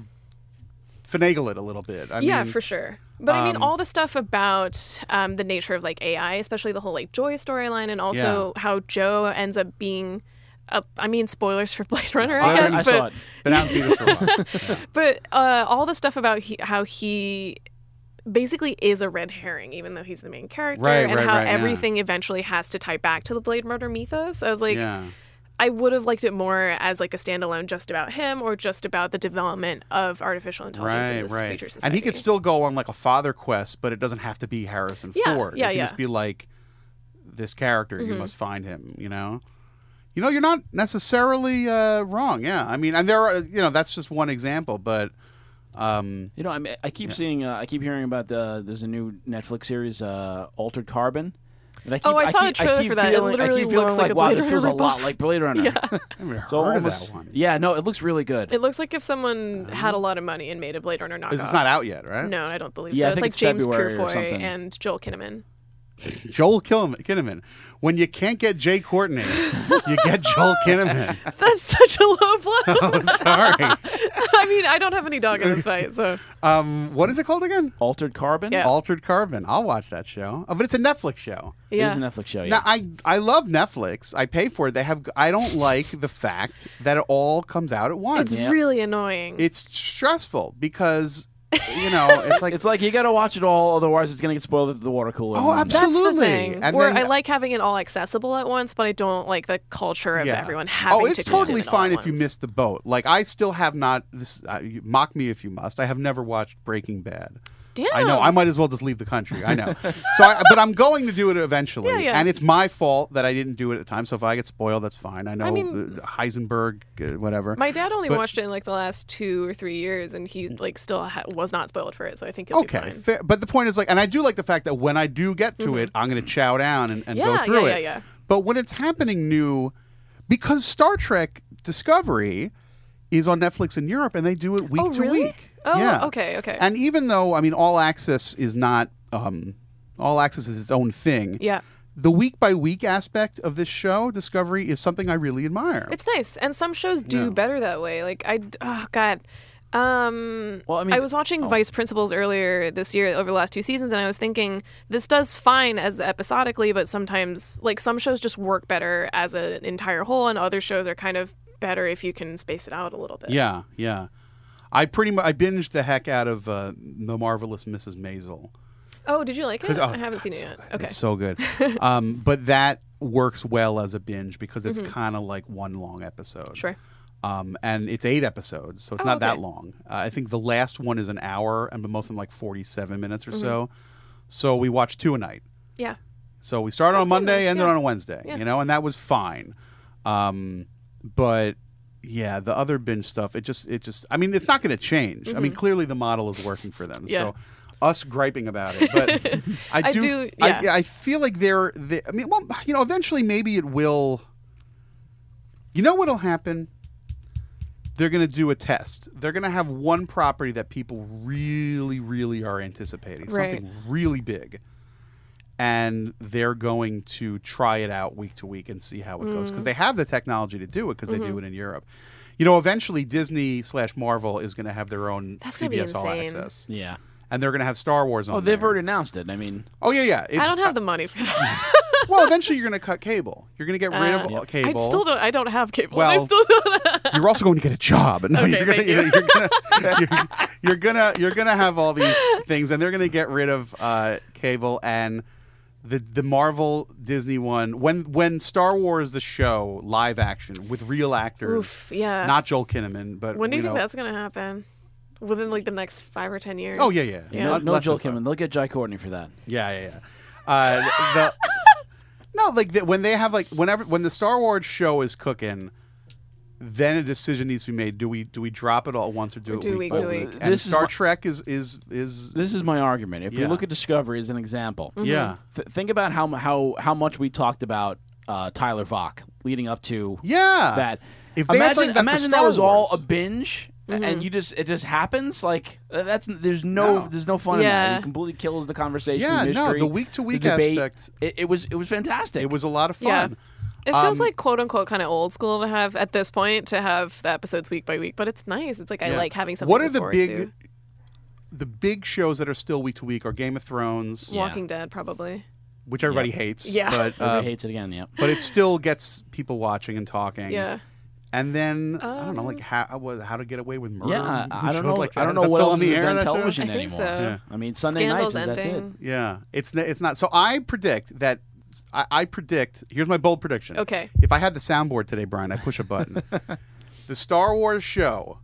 finagle it a little bit. I yeah, mean, for sure. But I mean, um, all the stuff about um, the nature of like A I, especially the whole like Joy storyline, and also how Joe ends up being. A, I mean, spoilers for Blade Runner, I Blade guess. Runner- I but saw it. Been out in theaters for a while. but uh, all the stuff about he, how he basically is a red herring, even though he's the main character, Right, and right, how right, yeah. everything eventually has to tie back to the Blade Runner mythos. I was like, Yeah. I would have liked it more as like a standalone, just about him, or just about the development of artificial intelligence in Right, this right. future society. And he could still go on like a father quest, but it doesn't have to be Harrison Yeah, Ford. yeah, it can yeah. just be like this character. You Mhm. must find him. You know. You know, you're not necessarily uh, wrong. Yeah, I mean, and there are. You know, that's just one example, but. Um, You know, I mean, I keep Yeah. seeing, uh, I keep hearing about the. There's a new Netflix series, uh, Altered Carbon. And I keep, Oh, I saw keep, the trailer keep for that. It Feeling, literally I keep feeling looks like, like a wow, Blade this feels a Runner lot ripoff. like Blade Runner. Yeah. I've never So heard of almost, that one. yeah, no, it looks really good. It looks like if someone had a lot of money and made a Blade Runner knockoff. This is not out yet, right? No, I don't believe Yeah, I so. It's think like it's James February or Purefoy something. and Joel Kinnaman. Joel Kinnaman. Kinnaman. When you can't get Jay Courtney, you get Joel Kinnaman. That's such a low blow. Oh, sorry. I mean, I don't have any dog in this fight, so Um, what is it called again? Altered Carbon? Yeah. Altered Carbon. I'll watch that show. Oh, but it's a Netflix show. It yeah. is a Netflix show, yeah. Now, I I love Netflix. I pay for it. They have. I don't like the fact that it all comes out at once. It's really annoying. It's stressful because you know it's like it's like you got to watch it all, otherwise it's going to get spoiled at the water cooler. Oh, That's absolutely. the thing. And or then- I like having it all accessible at once, but I don't like the culture of Yeah. everyone having Oh, it's to totally consume it all fine at if you once. miss the boat. Like I still have not. This uh, you- mock me if you must. I have never watched Breaking Bad. Damn. I know. I might as well just leave the country. I know. so, I, but I'm going to do it eventually, Yeah, yeah. and it's my fault that I didn't do it at the time. So if I get spoiled, that's fine. I know mean- uh, Heisenberg, uh, whatever. My dad only But- watched it in like the last two or three years, and he like still ha- was not spoiled for it. So I think you'll Okay, be fine. fair. But the point is, like, and I do like the fact that when I do get to it, I'm going to chow down and, and Mm-hmm. Yeah, go through yeah, it. yeah, yeah. But when it's happening new, because Star Trek Discovery is on Netflix in Europe, and they do it week Oh, to really? week. Oh, yeah. okay, okay. And even though, I mean, All Access is not, um, All Access is its own thing. Yeah. The week by week aspect of this show, Discovery, is something I really admire. It's nice, and some shows do Yeah. better that way. Like I, oh god, um, Well, I mean, I was watching oh. Vice Principals earlier this year over the last two seasons, and I was thinking this does fine as episodically, but sometimes like some shows just work better as an entire whole, and other shows are kind of better if you can space it out a little bit. Yeah, yeah. I pretty much I binged the heck out of uh, The Marvelous Missus Maisel. Oh, did you like it? 'Cause- oh, I haven't seen it so yet. good. Okay. It's so good. um, but that works well as a binge because it's Mhm. kind of like one long episode. Sure. Um, and it's eight episodes, so it's Oh, not that okay. long. Uh, I think the last one is an hour, and but most of them like forty-seven minutes or Mhm. so. So we watch two a night. Yeah. So we started on That's kinda Monday, nice, ended yeah. on a Wednesday, Yeah. you know, and that was fine. Um, but yeah, the other binge stuff, it just, it just, I mean, it's not going to change. I mean, Mhm. clearly the model is working for them. Yeah. So us griping about it, but I I do, do- I, yeah. I feel like they're, they, I mean, well, you know, eventually maybe it will, you know what'll happen? They're going to do a test. They're going to have one property that people really, really are anticipating, Right. something really big. And they're going to try it out week to week and see how it goes. Because Mm. they have the technology to do it because they do Mhm. it in Europe. You know, eventually Disney slash Marvel is going to have their own That's C gonna B be S All insane. Access. Yeah. And they're going to have Star Wars on Oh, they've there. already announced it. I mean, Oh, yeah, yeah. It's, I don't have the money for that. well, eventually you're going to cut cable. You're going to get rid Uh, of Yep. cable. I still don't. I don't have cable. Well, I still don't. You're also going to get a job. No, Okay, you're gonna, thank you. you. You're gonna, you're, you're gonna, you're gonna have all these things, and they're gonna get rid of uh, cable and the the Marvel Disney one. When when Star Wars the show live action with real actors, Oof, yeah. not Joel Kinnaman, but When do you, think know, that's gonna happen? Within like the next five or ten years? Oh, yeah, yeah. yeah. no, Not no less Joel than five. Kinnaman. They'll get Jai Courtney for that. Yeah, yeah, yeah. Uh, the, no, like the, when they have like whenever when the Star Wars show is cooking, then a decision needs to be made. Do we do we drop it all at once or do Or it do week we by do week? week? And This is Star my- Trek is is is This is my argument. If Yeah. we look at Discovery as an example, yeah th- think about how how how much we talked about uh, Tyler Vach leading up to yeah that. If they had imagine something that for imagine Star that was all Wars. a binge, Mm-hmm. and you just it just happens. Like uh, that's there's no, No. there's no fun in that. Yeah. It completely kills the conversation. Yeah, the no, mystery, the week-to-week the debate. aspect- It, it was it was fantastic. It was a lot of Yeah. fun. It feels Um, like quote unquote kind of old school to have at this point to have the episodes week by week, but it's nice. It's like I Yeah. like having something. What to are look the forward big to. the big shows that are still week to week are Game of Thrones, Yeah. Walking Dead probably. which everybody Yeah. hates. Yeah. But Everybody uh, hates it again. Yep. but it still gets people watching and talking. Yeah. And then I don't know, Um, like how what, how to get away with murder. Yeah, I, I don't Shows know. Like that. I don't Is know that what still else on the is air, on that show? television I think anymore. so. Yeah. I mean, Sunday Scandal's nights is that's it. ending. Yeah, it's n- it's not. So I predict that. I, I predict. Here's my bold prediction. Okay. If I had the soundboard today, Brian, I push a button. The Star Wars show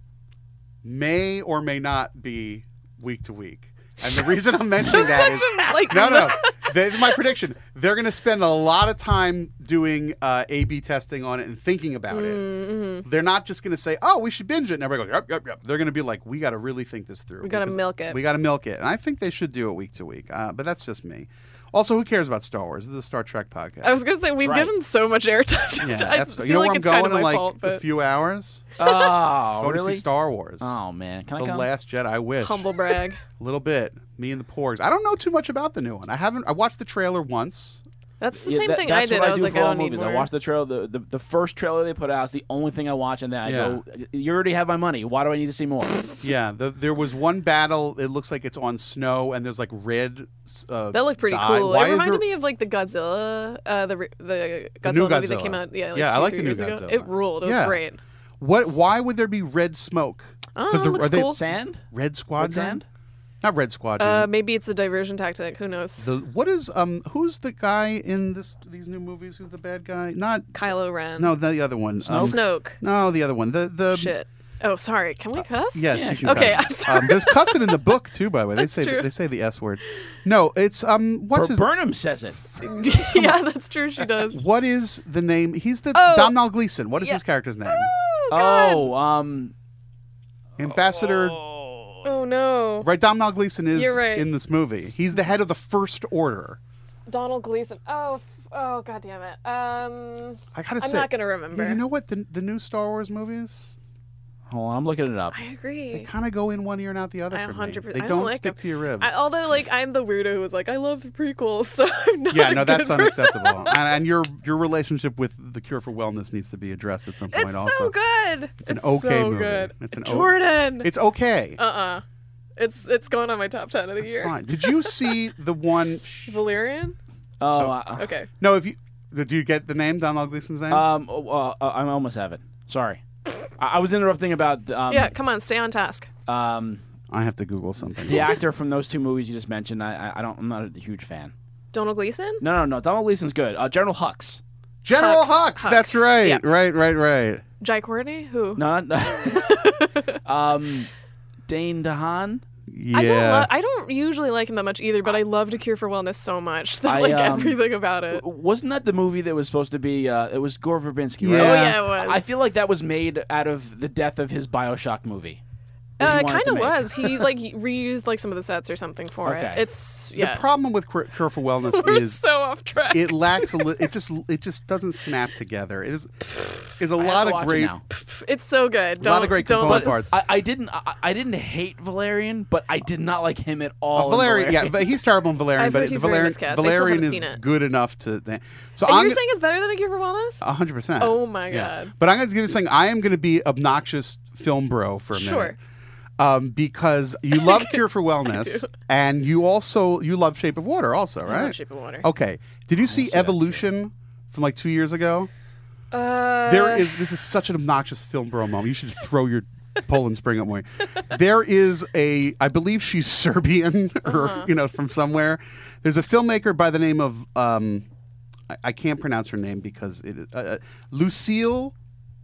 may or may not be week to week, and the reason I'm mentioning that is Like no, no. This is my prediction. They're going to spend a lot of time doing uh, A B testing on it and thinking about Mm-hmm. it. They're not just going to say, "Oh, we should binge it," and everybody goes, "Yep, yep, yep." They're going to be like, "We got to really think this through. We gotta because milk it." We got to milk it." And I think they should do it week to week. Uh, but that's just me. Also, who cares about Star Wars? This is a Star Trek podcast. I was gonna say we've right. given so much airtime. Just yeah, I that's, feel you know like where I'm it's kind going of in my like fault, a but few hours? Oh, Go to really? see Star Wars. Oh man, can I The come? Last Jedi. I wish. humble brag. A little bit. Me and the Porgs. I don't know too much about the new one. I haven't. I watched the trailer once. That's the Yeah, same that- thing I that's did. What I, I was do like, for I all don't need movies. more. I watch the trailer. The, the the first trailer they put out is the only thing I watch, and then I Yeah. go, "You already have my money. Why do I need to see more?" Yeah, the, there was one battle. It looks like it's on snow, and there's like red. Uh, That looked pretty dye. cool. Why It is reminded there- me of like the Godzilla, uh, the re- the The Godzilla new movie that Godzilla. came out. Yeah, like Yeah, I two, like three the new years ago. Godzilla. It ruled. It was Yeah. great. What? Why would there be red smoke? I don't know, the- it looks are they cool. Sand? Red Squadron? Red sand? Not Red Squadron. Uh, maybe it's a diversion tactic. Who knows? the what is um who's the guy in this these new movies? Who's the bad guy? Not Kylo Ren. no the other one. Um, Snoke. No, the other one. The the Shit. Oh, sorry. Can we cuss? Yes, Yeah, you can okay, cuss. I'm sorry. Um, there's cussing in the book too. By the way, they That's say true. they say the S word. No, it's um what's Bur- his Burnham says it. yeah, that's true. She does. what is the name? He's the Oh. Domhnall Gleeson. What is Yeah. his character's name? Oh, God. Oh, um, Ambassador. Oh, no. Right, Domhnall Gleeson is You're right. in this movie. He's the head of the First Order. Donald Gleason. Oh, f- oh, God damn it. Um, I gotta I'm say, not gonna remember. Yeah, you know what? The the new Star Wars movies, hold on, I'm looking it up. I agree. they kind of go in one ear and out the other I for one hundred me. percent They I don't, don't like stick them. to your ribs. I, although, like, I'm the weirdo who was like, I love the prequels, so I'm not yeah, a no, that's good person. unacceptable. and, and your your relationship with the Cure for Wellness needs to be addressed at some point. It's also, so good. It's an okay so movie. Good. It's an o- Jordan. it's okay. uh-uh. It's it's going on my top ten of the It's year. fine. Did you see the one? Valerian. Oh, uh, Okay. No, if you did you get the name Domhnall Gleeson's name? um, uh, uh, I almost have it. Sorry, I, I was interrupting about um, yeah, come on, stay on task. um, I have to Google something. the actor from those two movies you just mentioned. I, I, I don't. I'm not a huge fan. Donald Gleason. No, no, no. Donald Gleason's good. Uh, General Hux. General Hux. Hux. That's Hux. right. Yeah. Right. Right. Right. Jai Courtney. Who? No, not, um, Dane DeHaan. Yeah. I don't. Lo- I don't usually like him that much either, but I loved A Cure for Wellness so much that I, like um, everything about it. Wasn't that the movie that was supposed to be? Uh, it was Gore Verbinski, right? Yeah. Oh yeah, it was. I feel like that was made out of the death of his Bioshock movie. that Uh, he it wanted kind to of make. was. He like reused like some of the sets or something for Okay. it. It's yeah. The problem with Cure Cure for Wellness We're is so off track. it lacks a li- it just it just doesn't snap together. It is is a I have lot to of watch it great now. It's so good. a Don't, lot of great don't component let us- parts. I, I didn't. I, I didn't hate Valerian, but I did not like him at all. Uh, in Valerian, yeah, but he's terrible in Valerian. I've but heard he's very Valerian, miscast. I still Valerian haven't is seen it. good enough to. So And I'm you're gonna- saying it's better than A Cure for Wellness? A hundred percent. Oh my Yeah. God. But I'm going to give you something. I am going to be obnoxious film bro for a minute. Sure. Um, because you love Cure for Wellness, and you also you love Shape of Water, also, right? I love Shape of Water. Okay. Did you see see that Evolution from like two years ago? Uh, There is. This is such an obnoxious film bro moment. You should throw your Poland Spring up more. There is a. I believe she's Serbian or Uh-huh. you know from somewhere. There's a filmmaker by the name of. Um, I, I can't pronounce her name because it is uh, uh, Lucille.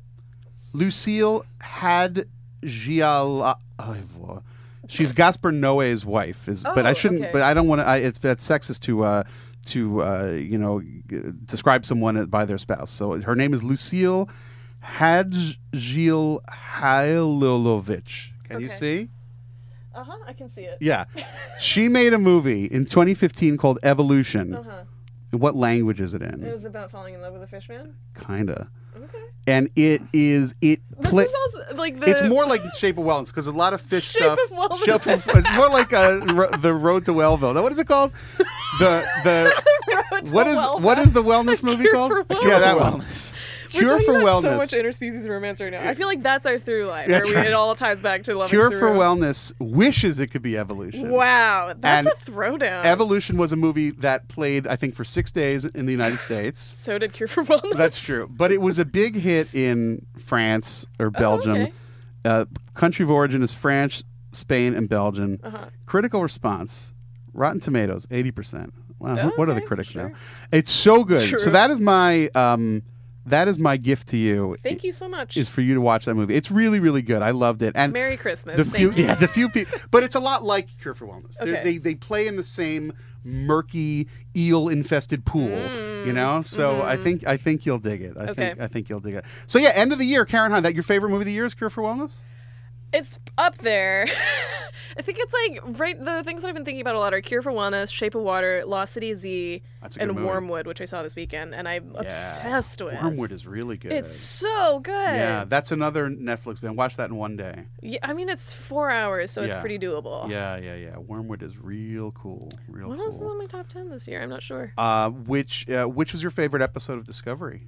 Lucille had Gial. She's Gaspar Noé's wife, is, but I Oh, shouldn't. okay. But I don't want to. It's that's sexist to uh, to uh, you know g- describe someone by their spouse. So her name is Lucille Hadjil Hailulovic. Can you Okay. see? Uh huh. I can see it. Yeah. She made a movie in twenty fifteen called Evolution. Uh huh. What language is it in? It was about falling in love with a fish man. Kinda. Okay. And it is it. This Pla- is also like the. it's more like Shape of Wellness because a lot of fish Shape stuff. of Wellness. Shape of- it's more like a, ro- the Road to Wellville. Now, what is it called? The the Road to what is Wellness. what is the wellness movie Cure called? for Wellness. Yeah, that one. Wellness. We're Cure talking for about Wellness. so much interspecies romance right now. I feel like that's our through line, where That's we, right. it all ties back to love. Cure and for Saru. Wellness wishes it could be Evolution. Wow, that's And a throwdown. Evolution was a movie that played, I think, for six days in the United States. So did Cure for Wellness. That's true. But it was a big hit in France or Belgium. okay. Uh, country of origin is France, Spain, and Belgium. Uh-huh. Critical response, Rotten Tomatoes, eighty percent. Wow, Oh, what are the okay, critics sure. now? It's so good. True. So that is my um, that is my gift to you. Thank you so much. Is for you to watch that movie. It's really, really good. I loved it. And Merry Christmas. the Thank few, you. yeah, the few people, but it's a lot like Cure for Wellness. They're- Okay. They they play in the same murky eel-infested pool, you know. So I think I think you'll dig it. I Mm. Okay. think I think you'll dig it. So yeah, end of the year, Karen Hahn. That your favorite movie of the year is Cure for Wellness? It's up there. I think it's like right. The things that I've been thinking about a lot are Cure for Wellness, Shape of Water, Lost City Z, That's a good and movie. Wormwood, which I saw this weekend, and I'm obsessed with. Wormwood is really good. It's so good. yeah, that's another Netflix man. Watch that in one day. Yeah, I mean, it's four hours, so it's Yeah. pretty doable. Yeah, yeah, yeah. Wormwood is real cool. Real What cool. else is on my top ten this year? I'm not sure. Uh, which uh, which was your favorite episode of Discovery?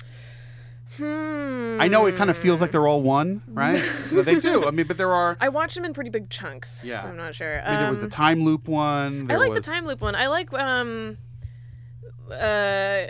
Hmm. I know it kind of feels like they're all one, right? No, they do. I mean, but there are. I watched them in pretty big chunks, Yeah. so I'm not sure. I mean, there was the Um, time loop one. I There like was, the time loop one. I like um, uh,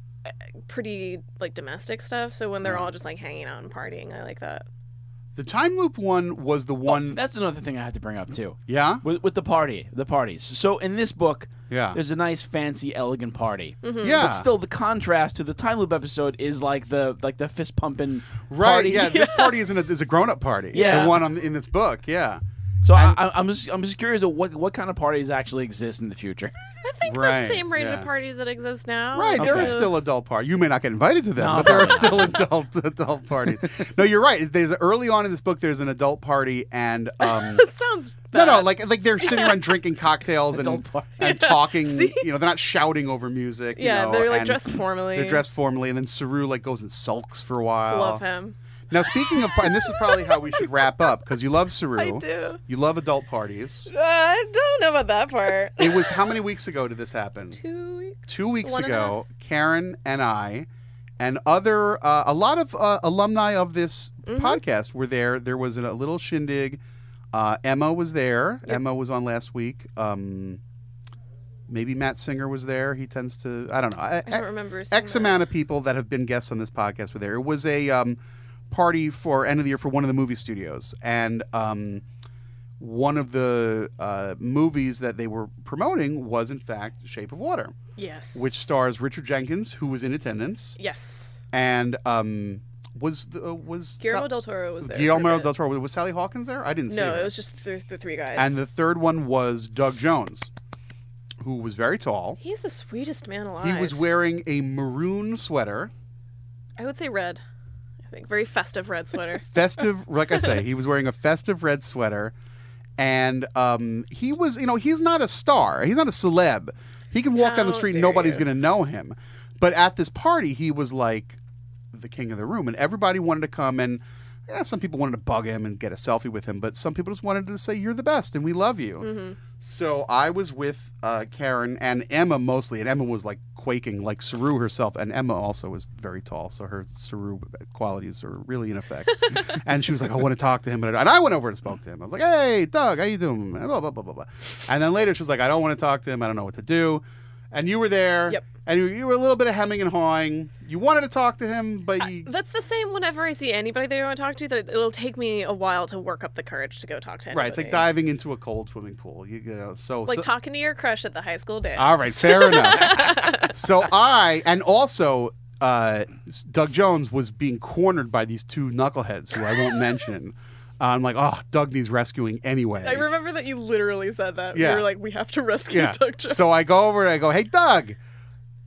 pretty like domestic stuff. So when they're all just like hanging out and partying, I like that. The time loop one was the Oh, one. that's another thing I have to bring up too. yeah, With, with the party, the parties. So in this book, yeah, there's a nice, fancy, elegant party. yeah. But still, the contrast to the time loop episode is like the like the fist pumping right. party. Yeah, this party isn't a, is a grown up party. Yeah. the one on, in this book. Yeah, So I, I, I'm just I'm just curious of what what kind of parties actually exist in the future. I think Right, the same range yeah. of parties that exist now. right. There are Okay. still adult parties. You may not get invited to them, No, but there are probably still adult adult parties. No, you're right. There's early on in this book. There's an adult party, and um, That sounds no, bad. no, like like they're sitting around drinking cocktails and Adult party. and talking. See? You know, they're not shouting over music. you Yeah, know, they're like and dressed formally. They're dressed formally, and then Saru like goes and sulks for a while. Love him. Now, speaking of, and this is probably how we should wrap up because you love Saru. I do. You love adult parties. Uh, I don't know about that part. It was how many weeks ago did this happen? Two weeks. Two weeks One and a ago, Karen and I, and other uh, a lot of uh, alumni of this Mm-hmm. podcast were there. There was a little shindig. Uh, Emma was there. Emma was on last week. Um, maybe Matt Singer was there. He tends to. I don't know. I, I don't remember seeing X that. amount of people that have been guests on this podcast were there. It was a um, party for end of the year for one of the movie studios, and um, one of the uh, movies that they were promoting was in fact Shape of Water, Yes. which stars Richard Jenkins, who was in attendance, Yes. and um, was the, uh, was Guillermo Sal- del Toro was there. for a Guillermo bit. del Toro. Was Sally Hawkins there? I didn't see No, her. it was just the, the three guys. And the third one was Doug Jones, who was very tall. He's the sweetest man alive. He was wearing a maroon sweater. I would say red. I think very festive red sweater. Festive, like I say, he was wearing a festive red sweater, and um, he was, you know, he's not a star, he's not a celeb. He can walk down the How street and dare nobody's you. going to know him. But at this party, he was like the king of the room, and everybody wanted to come and. Yeah, some people wanted to bug him and get a selfie with him, but some people just wanted to say, "You're the best, and we love you." Mm-hmm. So I was with uh, Karen and Emma mostly, and Emma was like quaking, like Saru herself. And Emma also was very tall, so her Saru qualities are really in effect. And she was like, "I want to talk to him," and I went over and spoke to him. I was like, "Hey, Doug, how you doing?" Blah blah blah blah blah. And then later she was like, "I don't want to talk to him. I don't know what to do." And you were there. Yep. And you, you were a little bit of hemming and hawing. You wanted to talk to him, but you. That's the same whenever I see anybody that I want to talk to, that it'll take me a while to work up the courage to go talk to anybody. Right, it's like diving into a cold swimming pool. You, you know, so Like so, talking to your crush at the high school dance. All right, fair enough. So I, and also uh, Doug Jones was being cornered by these two knuckleheads who I won't mention. Uh, I'm like, oh, Doug needs rescuing anyway. I remember that you literally said that. Yeah. You were like, we have to rescue yeah. Doug Jones. So I go over and I go, hey, Doug,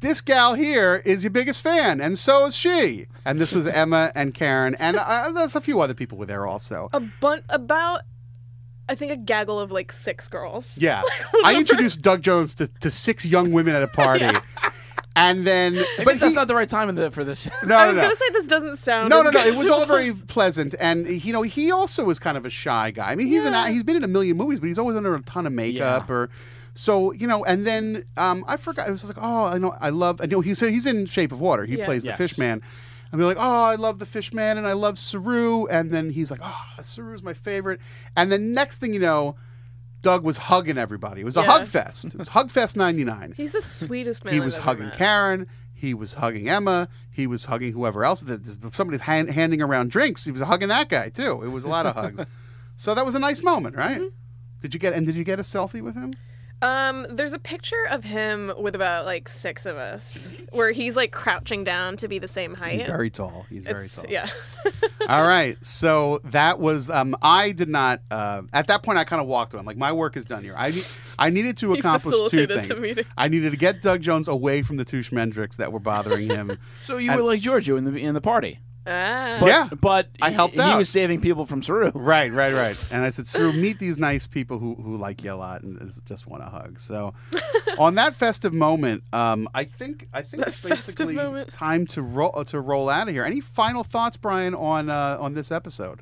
this gal here is your biggest fan, and so is she. And this was Emma and Karen, and uh, there's a few other people were there also. A bun- about, I think, a gaggle of like six girls. Yeah. I introduced Doug Jones to, to six young women at a party. Yeah. And then, I but that's he, not the right time in the, for this. No, I was no, no. gonna say this doesn't sound. No, as no, no. good It was as all very pleasant, and you know, he also was kind of a shy guy. I mean, he's Yeah. an he's been in a million movies, but he's always under a ton of makeup, Yeah. or so you know. And then um, I forgot. It was just like, oh, I know, I love. I know he's he's in Shape of Water. He Yeah. plays Yes. the fish man. And we're like, oh, I love the fish man, and I love Saru. And then he's like, oh, Saru's my favorite. And then next thing you know, Doug was hugging everybody. It was a Yeah. hug fest. It was Hug Fest ninety-nine. He's the sweetest man. He I've was ever hugging met. Karen. He was hugging Emma. He was hugging whoever else. Somebody's hand, handing around drinks. He was hugging that guy too. It was a lot of hugs. So that was a nice moment, right? Mm-hmm. Did you get and did you get a selfie with him? Um, there's a picture of him with about like six of us, where he's like crouching down to be the same height. He's very tall. He's very It's- tall. Yeah. All right. So that was um I did not uh at that point I kind of walked away. I'm like, my work is done here. I ne- I needed to He accomplish two facilitated the things. meeting. I needed to get Doug Jones away from the Touche Mendricks that were bothering him. So you And- were like Giorgio in the in the party. Ah. But, Yeah. but I he- helped he, out. was saving people from Saru. Right, right, right. And I said, Sue, meet these nice people who, who like you a lot and just want a hug. So, on that festive moment, um, I think I think That it's festive basically moment. time to roll to roll out of here. Any final thoughts, Brian, on uh, on this episode?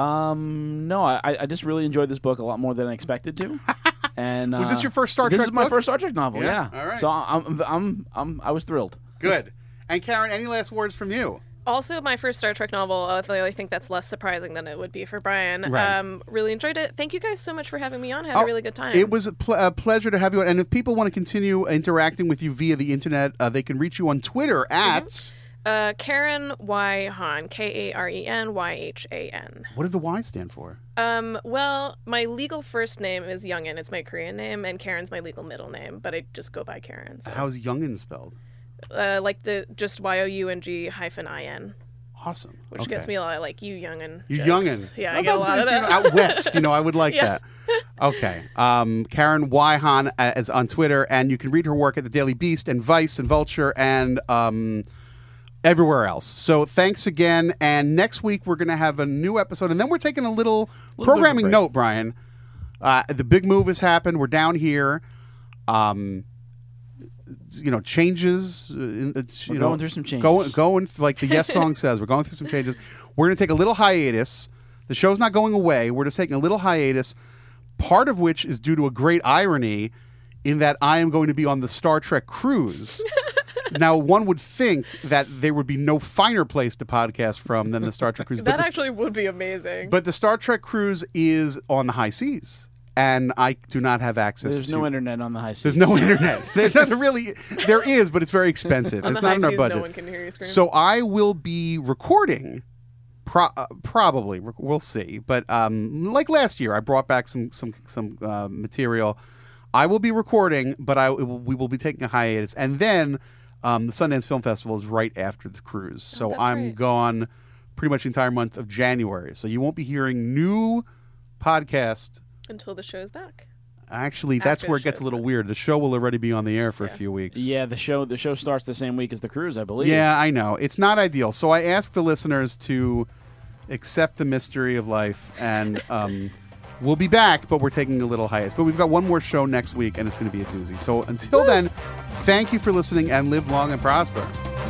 Um, no, I, I just really enjoyed this book a lot more than I expected to. And Was uh, this your first Star this Trek is my book? first Star Trek novel. Yeah? Yeah. All right. So I'm, I'm, I'm, I was thrilled. Good. And Karen, any last words from you? Also, my first Star Trek novel, although I think that's less surprising than it would be for Brian. Right. Um, really enjoyed it. Thank you guys so much for having me on. Had Oh, a really good time. It was a, pl- a pleasure to have you on. And if people want to continue interacting with you via the internet, uh, they can reach you on Twitter at. Uh, Karen Y. Han, K A R E N Y H A N. What does the Y stand for? Um, well, my legal first name is Youngin. It's my Korean name, and Karen's my legal middle name, but I just go by Karen. So. How's Youngin spelled? Uh, like the just Y O U N G hyphen I N, Awesome. which Okay. gets me a lot of like you Youngin. You jokes. youngin. Yeah, How I get a about lot if of you're that. out west, you know, I would like Yeah. that. Okay. Um, Karen Wyhan uh, is on Twitter, and you can read her work at the Daily Beast and Vice and Vulture and um, everywhere else. So thanks again. And next week we're going to have a new episode, and then we're taking a little, bit of a programming break. note, Brian. Uh, the big move has happened. We're down here. Um, you know, changes. Uh, in- it's, you We're know, going through some changes. Going, going like the Yes song says, we're going through some changes. We're going to take a little hiatus. The show's not going away. We're just taking a little hiatus, part of which is due to a great irony in that I am going to be on the Star Trek cruise. Now, one would think that there would be no finer place to podcast from than the Star Trek cruise. That but the, actually would be amazing. but the Star Trek cruise is on the high seas, and I do not have access There's to... no internet on the high seas. There's no internet. There's not really. There is, but it's very expensive. On it's the not high in our seas, budget. no one can hear you scream. So I will be recording. Pro- uh, probably we'll see, but um, like last year, I brought back some some some uh, material. I will be recording, but I it will, we will be taking a hiatus, and then um, the Sundance Film Festival is right after the cruise. So that's I'm right. gone pretty much the entire month of January. So you won't be hearing new podcast. Until the show's back. Actually, that's After where the it gets a show's little back. weird. The show will already be on the air for a Yeah. few weeks. Yeah, the show the show starts the same week as the cruise, I believe. Yeah, I know. It's not ideal. So I asked the listeners to accept the mystery of life, and um, we'll be back, but we're taking a little hiatus. But we've got one more show next week, and it's going to be a doozy. So until then, thank you for listening, and live long and prosper.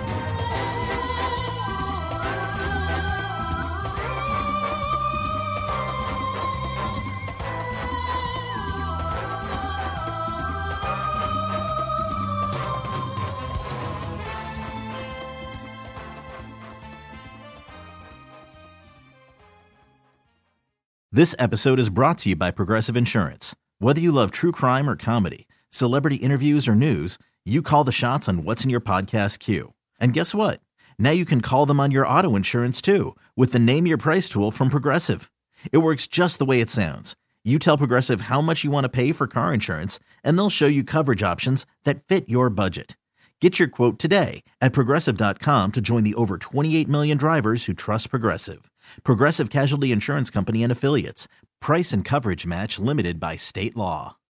This episode is brought to you by Progressive Insurance. Whether you love true crime or comedy, celebrity interviews or news, you call the shots on what's in your podcast queue. And guess what? Now you can call them on your auto insurance too with the Name Your Price tool from Progressive. It works just the way it sounds. You tell Progressive how much you want to pay for car insurance, and they'll show you coverage options that fit your budget. Get your quote today at Progressive dot com to join the over twenty-eight million drivers who trust Progressive. Progressive Casualty Insurance Company and Affiliates. Price and coverage match limited by state law.